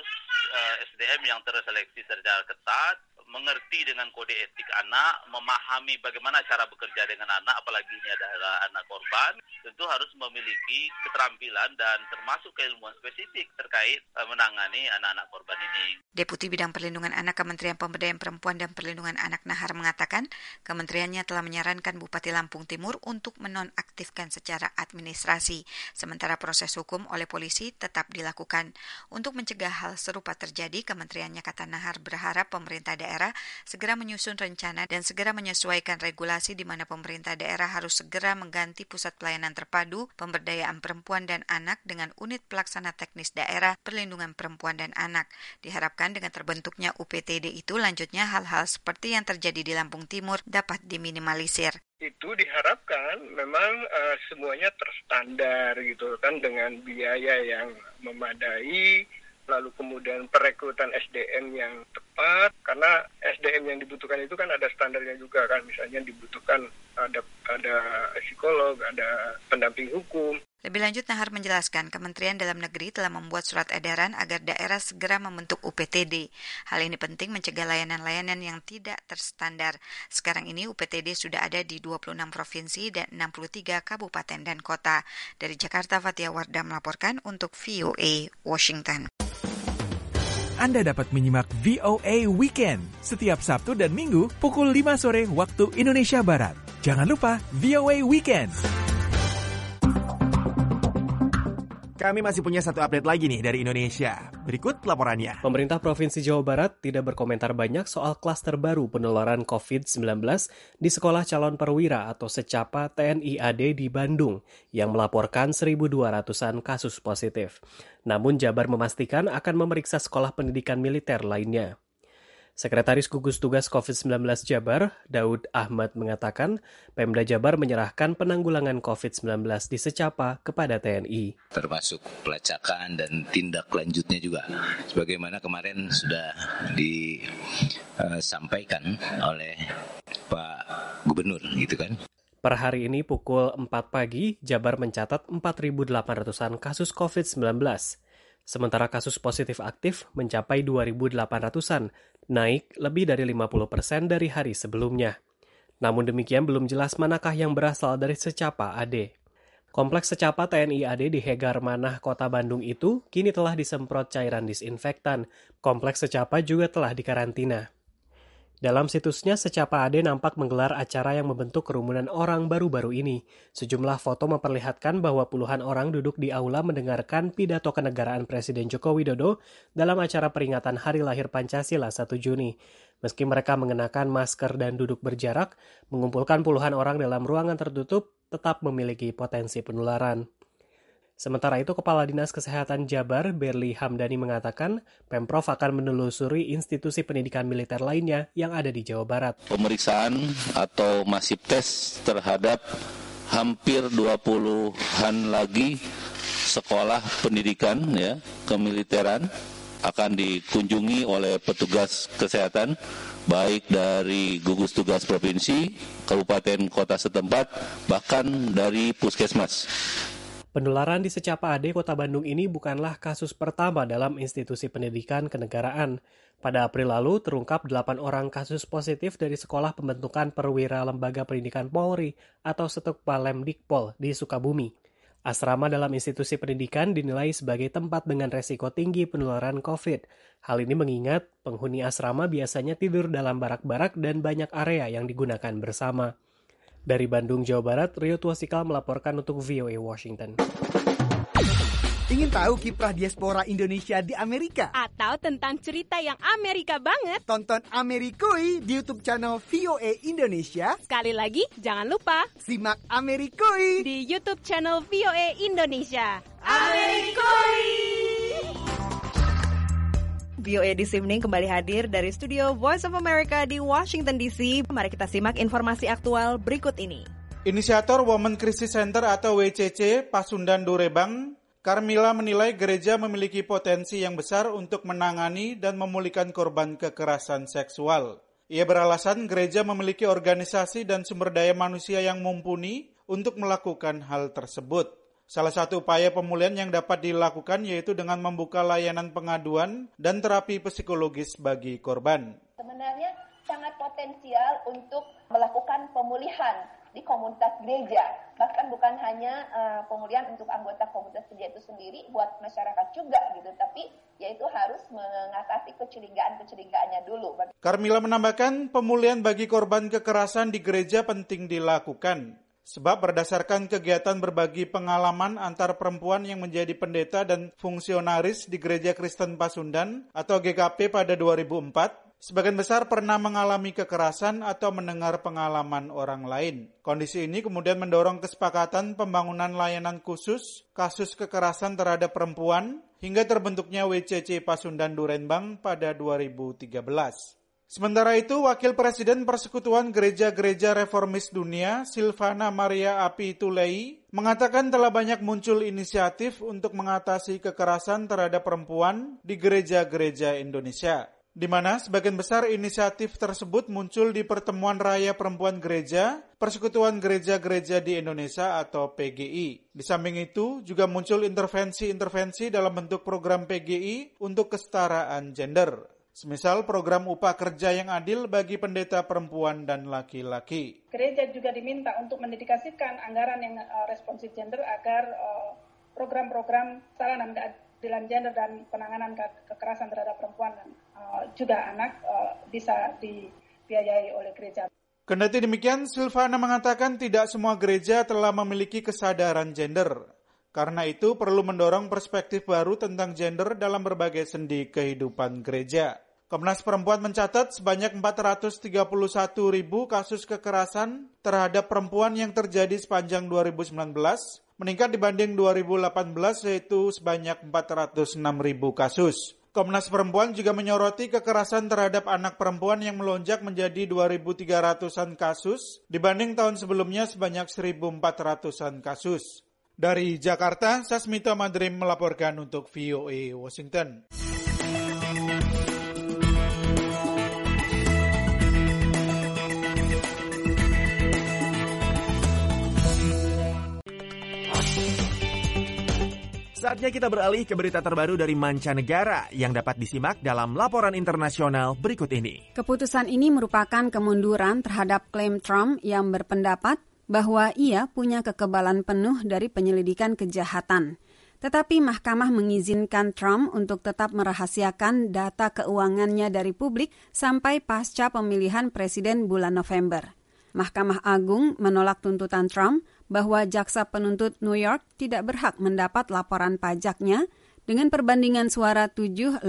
SDM yang terseleksi secara ketat, mengerti dengan kode etik anak, memahami bagaimana cara bekerja dengan anak, apalagi ini adalah anak korban, tentu harus memiliki keterampilan dan termasuk keilmuan spesifik terkait menangani anak-anak korban ini. Deputi Bidang Perlindungan Anak Kementerian Pemberdayaan Perempuan dan Perlindungan Anak Nahar mengatakan, kementeriannya telah menyarankan Bupati Lampung Timur untuk menonaktifkan secara administrasi, sementara proses hukum oleh polisi tetap dilakukan. Untuk mencegah hal serupa terjadi, kementeriannya kata Nahar berharap pemerintah daerah segera menyusun rencana dan segera menyesuaikan regulasi di mana pemerintah daerah harus segera mengganti Pusat Pelayanan Terpadu Pemberdayaan Perempuan dan Anak dengan Unit Pelaksana Teknis Daerah Perlindungan Perempuan dan Anak. Diharapkan dengan terbentuknya UPTD itu lanjutnya hal-hal seperti yang terjadi di Lampung Timur dapat diminimalisir. Itu diharapkan memang semuanya terstandar gitu kan, dengan biaya yang memadai, lalu kemudian perekrutan SDM yang tepat, karena SDM yang dibutuhkan itu kan ada standarnya juga kan, misalnya dibutuhkan ada psikolog, ada pendamping hukum. Lebih lanjut, Nahar menjelaskan Kementerian Dalam Negeri telah membuat surat edaran agar daerah segera membentuk UPTD. Hal ini penting mencegah layanan-layanan yang tidak terstandar. Sekarang ini UPTD sudah ada di 26 provinsi dan 63 kabupaten dan kota. Dari Jakarta, Fatia Wardah melaporkan untuk VOA Washington. Anda dapat menyimak VOA Weekend setiap Sabtu dan Minggu pukul 5 sore waktu Indonesia Barat. Jangan lupa VOA Weekend. Kami masih punya satu update lagi nih dari Indonesia. Berikut laporannya. Pemerintah Provinsi Jawa Barat tidak berkomentar banyak soal klaster baru penularan COVID-19 di Sekolah Calon Perwira atau Secapa TNI AD di Bandung yang melaporkan 1.200-an kasus positif. Namun Jabar memastikan akan memeriksa sekolah pendidikan militer lainnya. Sekretaris Gugus Tugas COVID-19 Jabar, Daud Ahmad mengatakan, Pemda Jabar menyerahkan penanggulangan COVID-19 di Secapa kepada TNI. Termasuk pelacakan dan tindak lanjutnya juga. Sebagaimana kemarin sudah disampaikan oleh Pak Gubernur, gitu kan. Per hari ini pukul 4 pagi, Jabar mencatat 4.800-an kasus COVID-19. Sementara kasus positif aktif mencapai 2.800-an, naik lebih dari 50% dari hari sebelumnya. Namun demikian belum jelas manakah yang berasal dari Secapa AD. Kompleks Secapa TNI AD di Hegar Manah, Kota Bandung itu kini telah disemprot cairan disinfektan. Kompleks Secapa juga telah dikarantina. Dalam situsnya, Secapa AD nampak menggelar acara yang membentuk kerumunan orang baru-baru ini. Sejumlah foto memperlihatkan bahwa puluhan orang duduk di aula mendengarkan pidato kenegaraan Presiden Joko Widodo dalam acara peringatan Hari Lahir Pancasila 1 Juni. Meski mereka mengenakan masker dan duduk berjarak, mengumpulkan puluhan orang dalam ruangan tertutup tetap memiliki potensi penularan. Sementara itu, Kepala Dinas Kesehatan Jabar, Berli Hamdani mengatakan, Pemprov akan menelusuri institusi pendidikan militer lainnya yang ada di Jawa Barat. Pemeriksaan atau masif tes terhadap hampir 20-an lagi sekolah pendidikan kemiliteran akan dikunjungi oleh petugas kesehatan, baik dari gugus tugas provinsi, kabupaten kota setempat, bahkan dari puskesmas. Penularan di Secapa AD Kota Bandung ini bukanlah kasus pertama dalam institusi pendidikan kenegaraan. Pada April lalu terungkap 8 orang kasus positif dari Sekolah Pembentukan Perwira Lembaga Pendidikan Polri atau Setukpalemdikpol di Sukabumi. Asrama dalam institusi pendidikan dinilai sebagai tempat dengan resiko tinggi penularan COVID. Hal ini mengingat penghuni asrama biasanya tidur dalam barak-barak dan banyak area yang digunakan bersama. Dari Bandung, Jawa Barat, Rio Tuasikal melaporkan untuk VOA Washington. Ingin tahu kiprah diaspora Indonesia di Amerika? Atau tentang cerita yang Amerika banget? Tonton Amerikui di YouTube channel VOA Indonesia. Sekali lagi, jangan lupa simak Amerikui di YouTube channel VOA Indonesia. Amerikui! VOA This Evening kembali hadir dari studio Voice of America di Washington DC. Mari kita simak informasi aktual berikut ini. Inisiator Women Crisis Center atau WCC Pasundan Durebang, Carmila menilai gereja memiliki potensi yang besar untuk menangani dan memulihkan korban kekerasan seksual. Ia beralasan gereja memiliki organisasi dan sumber daya manusia yang mumpuni untuk melakukan hal tersebut. Salah satu upaya pemulihan yang dapat dilakukan yaitu dengan membuka layanan pengaduan dan terapi psikologis bagi korban. Sebenarnya sangat potensial untuk melakukan pemulihan di komunitas gereja. Bahkan bukan hanya pemulihan untuk anggota komunitas gereja itu sendiri, buat masyarakat juga gitu. Tapi yaitu harus mengatasi kecurigaan-kecurigaannya dulu. Carmila menambahkan pemulihan bagi korban kekerasan di gereja penting dilakukan. Sebab berdasarkan kegiatan berbagi pengalaman antar perempuan yang menjadi pendeta dan fungsionaris di Gereja Kristen Pasundan atau GKP pada 2004, sebagian besar pernah mengalami kekerasan atau mendengar pengalaman orang lain. Kondisi ini kemudian mendorong kesepakatan pembangunan layanan khusus kasus kekerasan terhadap perempuan hingga terbentuknya WCC Pasundan Durenbang pada 2013. Sementara itu, Wakil Presiden Persekutuan Gereja-Gereja Reformis Dunia, Silvana Maria Api Tulei, mengatakan telah banyak muncul inisiatif untuk mengatasi kekerasan terhadap perempuan di gereja-gereja Indonesia, di mana sebagian besar inisiatif tersebut muncul di Pertemuan Raya Perempuan Gereja, Persekutuan Gereja-Gereja di Indonesia atau PGI. Di samping itu, juga muncul intervensi-intervensi dalam bentuk program PGI untuk kesetaraan gender. Semisal program upah kerja yang adil bagi pendeta perempuan dan laki-laki. Gereja juga diminta untuk mendedikasikan anggaran yang responsif gender agar program-program sarana keadilan gender dan penanganan kekerasan terhadap perempuan dan juga anak bisa dibiayai oleh gereja. Kendati demikian, Silvana mengatakan tidak semua gereja telah memiliki kesadaran gender. Karena itu perlu mendorong perspektif baru tentang gender dalam berbagai sendi kehidupan gereja. Komnas Perempuan mencatat sebanyak 431.000 kasus kekerasan terhadap perempuan yang terjadi sepanjang 2019, meningkat dibanding 2018 yaitu sebanyak 406.000 kasus. Komnas Perempuan juga menyoroti kekerasan terhadap anak perempuan yang melonjak menjadi 2.300-an kasus dibanding tahun sebelumnya sebanyak 1.400-an kasus. Dari Jakarta, Sasmita Madrim melaporkan untuk VOA Washington. Saatnya kita beralih ke berita terbaru dari mancanegara yang dapat disimak dalam laporan internasional berikut ini. Keputusan ini merupakan kemunduran terhadap klaim Trump yang berpendapat bahwa ia punya kekebalan penuh dari penyelidikan kejahatan. Tetapi mahkamah mengizinkan Trump untuk tetap merahasiakan data keuangannya dari publik sampai pasca pemilihan presiden bulan November. Mahkamah Agung menolak tuntutan Trump bahwa jaksa penuntut New York tidak berhak mendapat laporan pajaknya dengan perbandingan suara 7-2.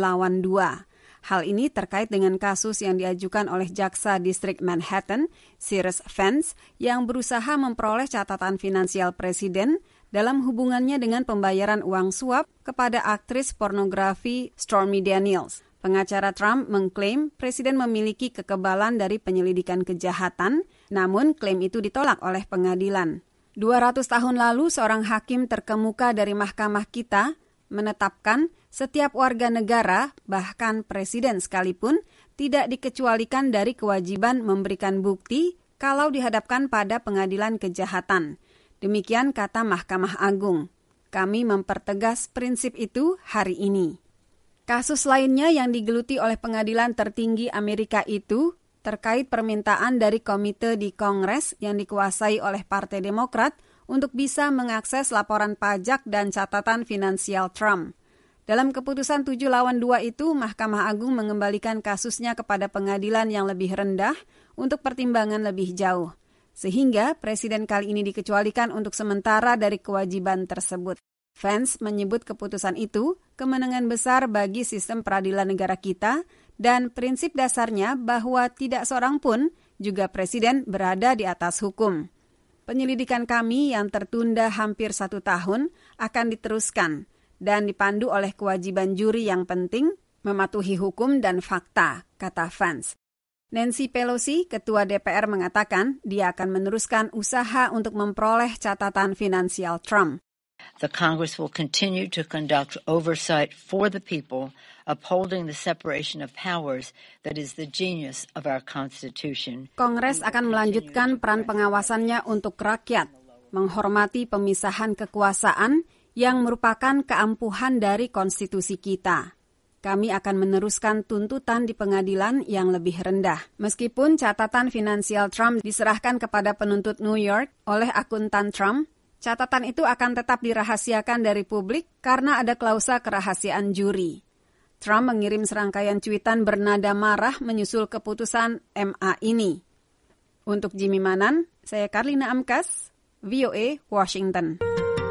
Hal ini terkait dengan kasus yang diajukan oleh jaksa distrik Manhattan, Cyrus Vance, yang berusaha memperoleh catatan finansial presiden dalam hubungannya dengan pembayaran uang suap kepada aktris pornografi Stormy Daniels. Pengacara Trump mengklaim presiden memiliki kekebalan dari penyelidikan kejahatan, namun klaim itu ditolak oleh pengadilan. 200 tahun lalu, seorang hakim terkemuka dari mahkamah kita menetapkan setiap warga negara, bahkan presiden sekalipun, tidak dikecualikan dari kewajiban memberikan bukti kalau dihadapkan pada pengadilan kejahatan. Demikian kata Mahkamah Agung. Kami mempertegas prinsip itu hari ini. Kasus lainnya yang digeluti oleh pengadilan tertinggi Amerika itu terkait permintaan dari komite di Kongres yang dikuasai oleh Partai Demokrat untuk bisa mengakses laporan pajak dan catatan finansial Trump. Dalam keputusan 7-2 itu, Mahkamah Agung mengembalikan kasusnya kepada pengadilan yang lebih rendah untuk pertimbangan lebih jauh. Sehingga presiden kali ini dikecualikan untuk sementara dari kewajiban tersebut. Vance menyebut keputusan itu kemenangan besar bagi sistem peradilan negara kita dan prinsip dasarnya bahwa tidak seorang pun, juga presiden, berada di atas hukum. Penyelidikan kami yang tertunda hampir 1 tahun akan diteruskan dan dipandu oleh kewajiban juri yang penting, mematuhi hukum dan fakta, kata Vance. Nancy Pelosi, ketua DPR, mengatakan dia akan meneruskan usaha untuk memperoleh catatan finansial Trump. The Congress will continue to conduct oversight for the people, upholding the separation of powers that is the genius of our Constitution. Kongres akan melanjutkan peran pengawasannya untuk rakyat, menghormati pemisahan kekuasaan yang merupakan keampuhan dari konstitusi kita. Kami akan meneruskan tuntutan di pengadilan yang lebih rendah. Meskipun catatan finansial Trump diserahkan kepada penuntut New York oleh akuntan Trump, catatan itu akan tetap dirahasiakan dari publik karena ada klausa kerahasiaan juri. Trump mengirim serangkaian cuitan bernada marah menyusul keputusan MA ini. Untuk Jimmy Manan, saya Karlina Amkas, VOA, Washington.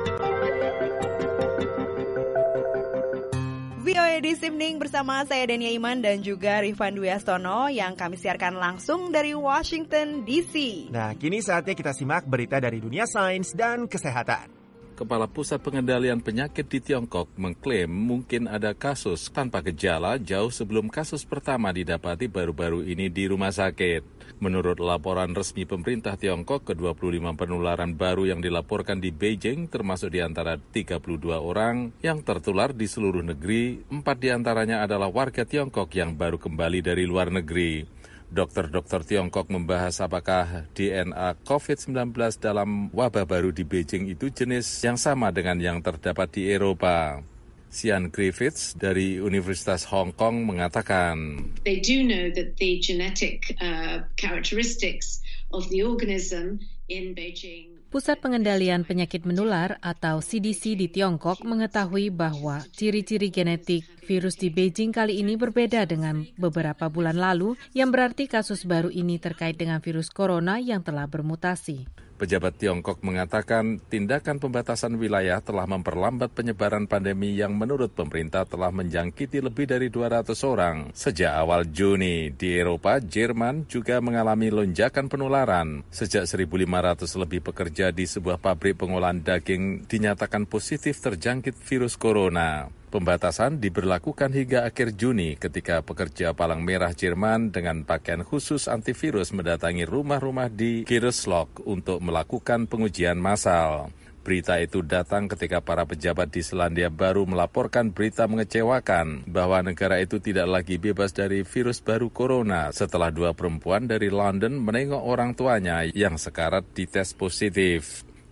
VOA This Evening bersama saya Dania Iman dan juga Rifan Dwi Astono yang kami siarkan langsung dari Washington DC. Nah, kini saatnya kita simak berita dari dunia sains dan kesehatan. Kepala Pusat Pengendalian Penyakit di Tiongkok mengklaim mungkin ada kasus tanpa gejala jauh sebelum kasus pertama didapati baru-baru ini di rumah sakit. Menurut laporan resmi pemerintah Tiongkok, ke-25 penularan baru yang dilaporkan di Beijing termasuk di antara 32 orang yang tertular di seluruh negeri, 4 diantaranya adalah warga Tiongkok yang baru kembali dari luar negeri. Dokter-dokter Tiongkok membahas apakah DNA COVID-19 dalam wabah baru di Beijing itu jenis yang sama dengan yang terdapat di Eropa. Sian Griffiths dari Universitas Hong Kong mengatakan, They do know that the genetic characteristics of the organism in Beijing. Pusat Pengendalian Penyakit Menular atau CDC di Tiongkok mengetahui bahwa ciri-ciri genetik virus di Beijing kali ini berbeda dengan beberapa bulan lalu, yang berarti kasus baru ini terkait dengan virus corona yang telah bermutasi. Pejabat Tiongkok mengatakan tindakan pembatasan wilayah telah memperlambat penyebaran pandemi yang menurut pemerintah telah menjangkiti lebih dari 200 orang. Sejak awal Juni, di Eropa, Jerman juga mengalami lonjakan penularan. Sejak 1.500 lebih pekerja di sebuah pabrik pengolahan daging dinyatakan positif terjangkit virus corona. Pembatasan diberlakukan hingga akhir Juni ketika pekerja palang merah Jerman dengan pakaian khusus antivirus mendatangi rumah-rumah di Keursloch untuk melakukan pengujian massal. Berita itu datang ketika para pejabat di Selandia Baru melaporkan berita mengecewakan bahwa negara itu tidak lagi bebas dari virus baru corona setelah 2 perempuan dari London menengok orang tuanya yang sekarat dites positif.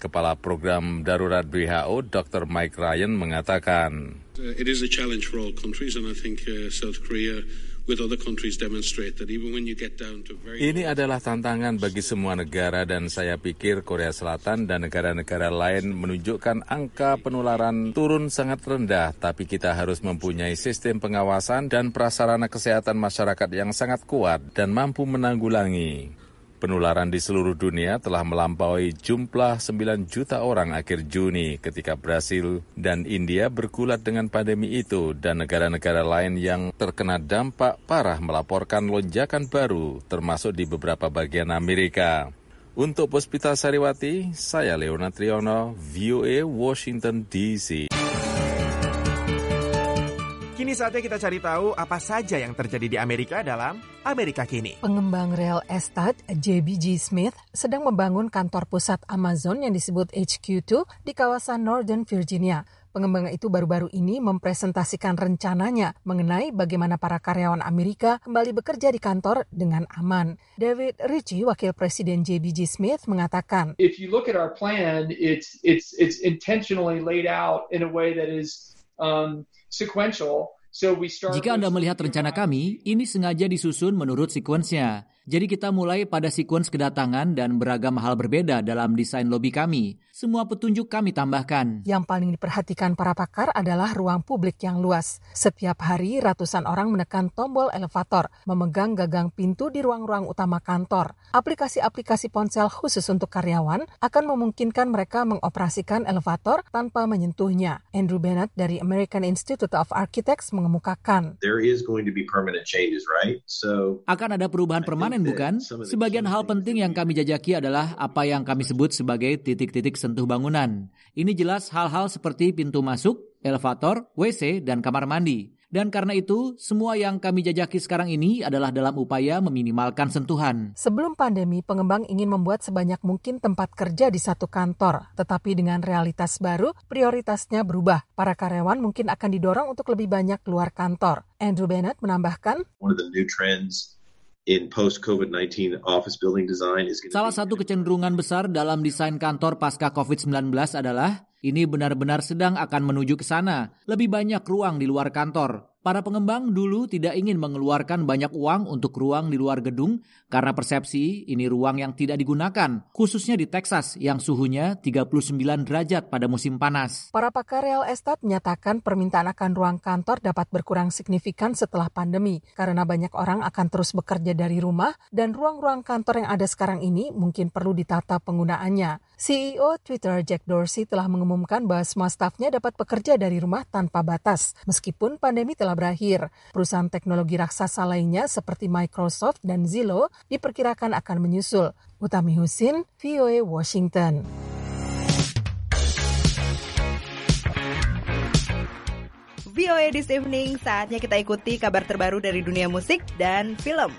Kepala Program Darurat WHO, Dr. Mike Ryan, mengatakan, It is a challenge for all countries, and I think South Korea with other countries demonstrate that even when you get down to very... Ini adalah tantangan bagi semua negara dan saya pikir Korea Selatan dan negara-negara lain menunjukkan angka penularan turun sangat rendah, tapi kita harus mempunyai sistem pengawasan dan prasarana kesehatan masyarakat yang sangat kuat dan mampu menanggulangi. Penularan di seluruh dunia telah melampaui jumlah 9 juta orang akhir Juni ketika Brasil dan India bergulat dengan pandemi itu dan negara-negara lain yang terkena dampak parah melaporkan lonjakan baru termasuk di beberapa bagian Amerika. Untuk Puspita Sariwati, saya Leona Triono, VOA Washington DC. Kini saatnya kita cari tahu apa saja yang terjadi di Amerika dalam Amerika Kini. Pengembang real estate JBG Smith sedang membangun kantor pusat Amazon yang disebut HQ2 di kawasan Northern Virginia. Pengembang itu baru-baru ini mempresentasikan rencananya mengenai bagaimana para karyawan Amerika kembali bekerja di kantor dengan aman. David Ritchie, wakil presiden JBG Smith, mengatakan, If you look at our plan, it's intentionally laid out in a way that is sequential. Jika Anda melihat rencana kami, ini sengaja disusun menurut sekuensnya. Jadi kita mulai pada sekuens kedatangan dan beragam hal berbeda dalam desain lobi kami. Semua petunjuk kami tambahkan. Yang paling diperhatikan para pakar adalah ruang publik yang luas. Setiap hari ratusan orang menekan tombol elevator, memegang gagang pintu di ruang-ruang utama kantor. Aplikasi-aplikasi ponsel khusus untuk karyawan akan memungkinkan mereka mengoperasikan elevator tanpa menyentuhnya. Andrew Bennett dari American Institute of Architects mengemukakan. There is going to be permanent changes, right? Akan ada perubahan permanen, bukan? Sebagian hal penting yang kami jajaki adalah apa yang kami sebut sebagai titik-titik sentuh bangunan. Ini jelas hal-hal seperti pintu masuk, elevator, WC, dan kamar mandi. Dan karena itu, semua yang kami jajaki sekarang ini adalah dalam upaya meminimalkan sentuhan. Sebelum pandemi, pengembang ingin membuat sebanyak mungkin tempat kerja di satu kantor. Tetapi dengan realitas baru, prioritasnya berubah. Para karyawan mungkin akan didorong untuk lebih banyak keluar kantor. Andrew Bennett menambahkan, One of the new trends in post-COVID-19 office building design is salah satu kecenderungan besar dalam desain kantor pasca COVID-19 adalah ini benar-benar sedang akan menuju ke sana. Lebih banyak ruang di luar kantor. Para pengembang dulu tidak ingin mengeluarkan banyak uang untuk ruang di luar gedung karena persepsi ini ruang yang tidak digunakan, khususnya di Texas yang suhunya 39 derajat pada musim panas. Para pakar real estate menyatakan permintaan akan ruang kantor dapat berkurang signifikan setelah pandemi karena banyak orang akan terus bekerja dari rumah dan ruang-ruang kantor yang ada sekarang ini mungkin perlu ditata penggunaannya. CEO Twitter Jack Dorsey telah mengumumkan bahwa semua stafnya dapat bekerja dari rumah tanpa batas. Meskipun pandemi telah berakhir, perusahaan teknologi raksasa lainnya seperti Microsoft dan Zillow diperkirakan akan menyusul. Utami Husin, VOA Washington. VOA This Evening, saatnya kita ikuti kabar terbaru dari dunia musik dan film.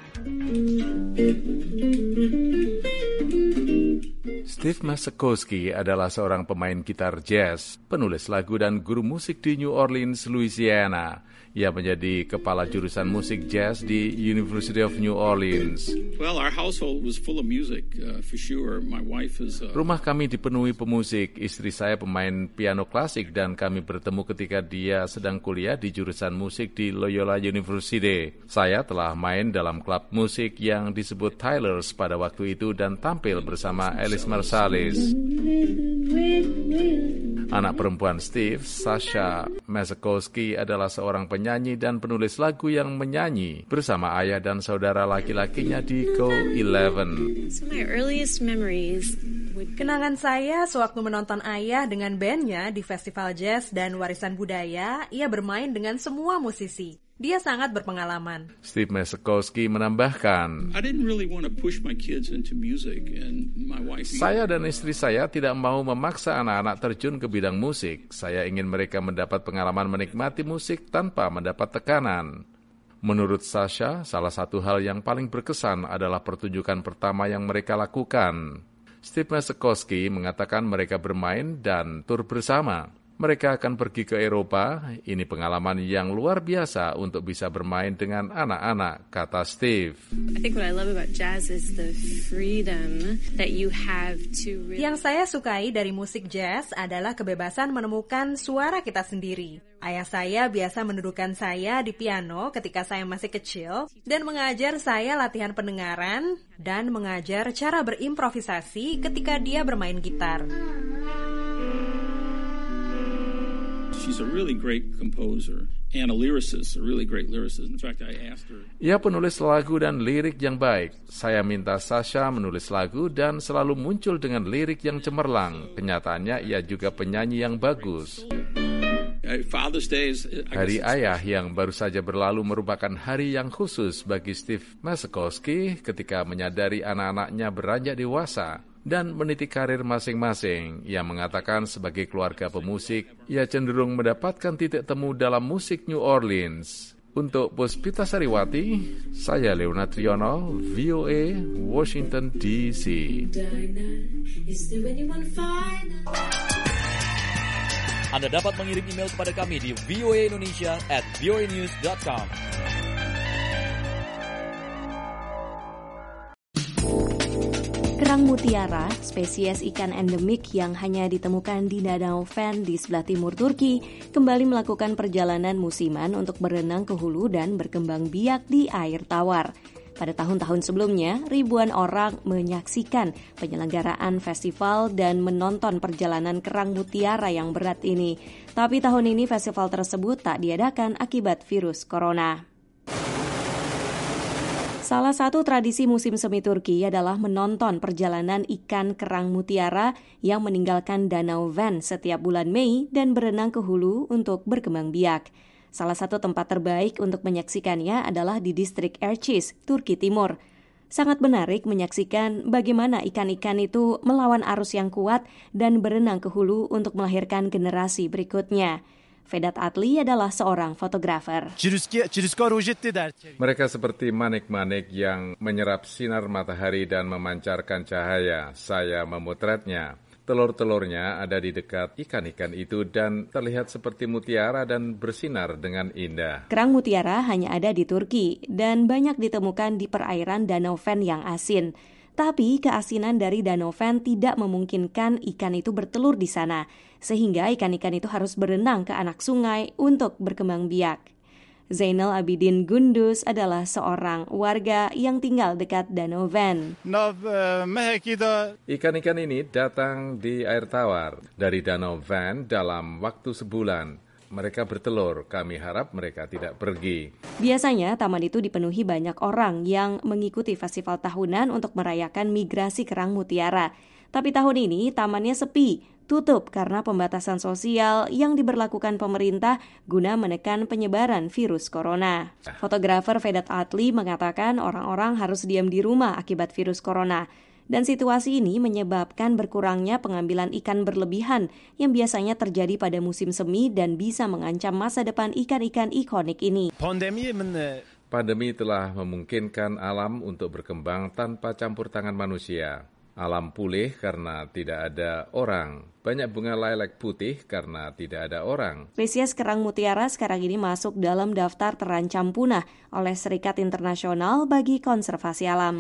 Steve Masakowski adalah seorang pemain gitar jazz, penulis lagu dan guru musik di New Orleans, Louisiana. Ia menjadi kepala jurusan musik jazz di University of New Orleans. Well, our household was full of music, for sure. My wife is... Rumah kami dipenuhi pemusik. Istri saya pemain piano klasik dan kami bertemu ketika dia sedang kuliah di jurusan musik di Loyola University. Saya telah main dalam klub musik yang disebut Tyler's pada waktu itu dan tampil bersama Alice Marsalis. Anak perempuan Steve, Sasha Masakowski, adalah seorang penyanyi dan penulis lagu yang menyanyi bersama ayah dan saudara laki-lakinya di Go11. Kenangan saya sewaktu menonton ayah dengan bandnya di festival jazz dan warisan budaya, ia bermain dengan semua musisi. Dia sangat berpengalaman. Steve Masakowski menambahkan, saya dan istri saya tidak mau memaksa anak-anak terjun ke bidang musik. Saya ingin mereka mendapat pengalaman menikmati musik tanpa mendapat tekanan. Menurut Sasha, salah satu hal yang paling berkesan adalah pertunjukan pertama yang mereka lakukan. Steve Masakowski mengatakan mereka bermain dan tur bersama. Mereka akan pergi ke Eropa. Ini pengalaman yang luar biasa untuk bisa bermain dengan anak-anak, kata Steve. I think what I love about jazz is the freedom that you have to really... Yang saya sukai dari musik jazz adalah kebebasan menemukan suara kita sendiri. Ayah saya biasa mendudukkan saya di piano ketika saya masih kecil dan mengajar saya latihan pendengaran dan mengajar cara berimprovisasi ketika dia bermain gitar. She's a really great composer and a lyricist, a really great lyricist. In fact, I asked her. Ia penulis lagu dan lirik yang baik. Saya minta Sasha menulis lagu dan selalu muncul dengan lirik yang cemerlang. Kenyataannya ia juga penyanyi yang bagus. Hari Ayah yang baru saja berlalu merupakan hari yang khusus bagi Steve Masekowski ketika menyadari anak-anaknya beranjak dewasa dan meniti karir masing-masing. Ia mengatakan sebagai keluarga pemusik, ia cenderung mendapatkan titik temu dalam musik New Orleans. Untuk Puspita Sariwati, saya Leonard Triono, VOA, Washington, D.C. Anda dapat mengirim email kepada kami di voaindonesia@voanews.com. Kerang mutiara, spesies ikan endemik yang hanya ditemukan di Danau Van di sebelah timur Turki, kembali melakukan perjalanan musiman untuk berenang ke hulu dan berkembang biak di air tawar. Pada tahun-tahun sebelumnya, ribuan orang menyaksikan penyelenggaraan festival dan menonton perjalanan kerang mutiara yang berat ini. Tapi tahun ini festival tersebut tak diadakan akibat virus corona. Salah satu tradisi musim semi Turki adalah menonton perjalanan ikan kerang mutiara yang meninggalkan Danau Van setiap bulan Mei dan berenang ke hulu untuk berkembang biak. Salah satu tempat terbaik untuk menyaksikannya adalah di distrik Erciş, Turki Timur. Sangat menarik menyaksikan bagaimana ikan-ikan itu melawan arus yang kuat dan berenang ke hulu untuk melahirkan generasi berikutnya. Vedat Atli adalah seorang fotografer. Mereka seperti manik-manik yang menyerap sinar matahari dan memancarkan cahaya. Saya memotretnya. Telur-telurnya ada di dekat ikan-ikan itu dan terlihat seperti mutiara dan bersinar dengan indah. Kerang mutiara hanya ada di Turki dan banyak ditemukan di perairan Danau Van yang asin. Tapi keasinan dari Danau Van tidak memungkinkan ikan itu bertelur di sana, sehingga ikan-ikan itu harus berenang ke anak sungai untuk berkembang biak. Zainal Abidin Gunduz adalah seorang warga yang tinggal dekat Danau Van. Ikan-ikan ini datang di air tawar dari Danau Van dalam waktu sebulan. Mereka bertelur, kami harap mereka tidak pergi. Biasanya taman itu dipenuhi banyak orang yang mengikuti festival tahunan untuk merayakan migrasi kerang mutiara. Tapi tahun ini tamannya sepi. Tutup karena pembatasan sosial yang diberlakukan pemerintah guna menekan penyebaran virus corona. Fotografer Vedat Atli mengatakan orang-orang harus diam di rumah akibat virus corona. Dan situasi ini menyebabkan berkurangnya pengambilan ikan berlebihan yang biasanya terjadi pada musim semi dan bisa mengancam masa depan ikan-ikan ikonik ini. Pandemi telah memungkinkan alam untuk berkembang tanpa campur tangan manusia. Alam pulih karena tidak ada orang. Banyak bunga lilac putih karena tidak ada orang. Spesies kerang mutiara sekarang ini masuk dalam daftar terancam punah oleh Serikat Internasional bagi Konservasi Alam.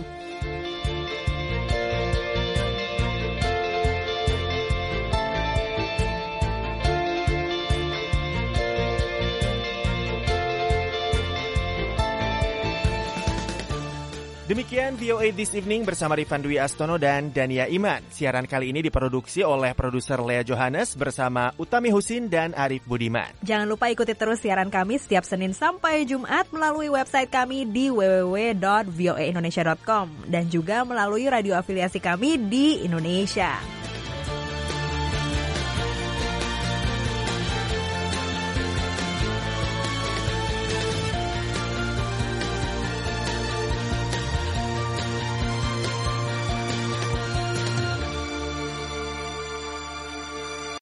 Demikian VOA This Evening bersama Rifan Dwi Astono dan Dania Iman. Siaran kali ini diproduksi oleh produser Lea Johannes bersama Utami Husin dan Arif Budiman. Jangan lupa ikuti terus siaran kami setiap Senin sampai Jumat melalui website kami di www.voaindonesia.com dan juga melalui radio afiliasi kami di Indonesia.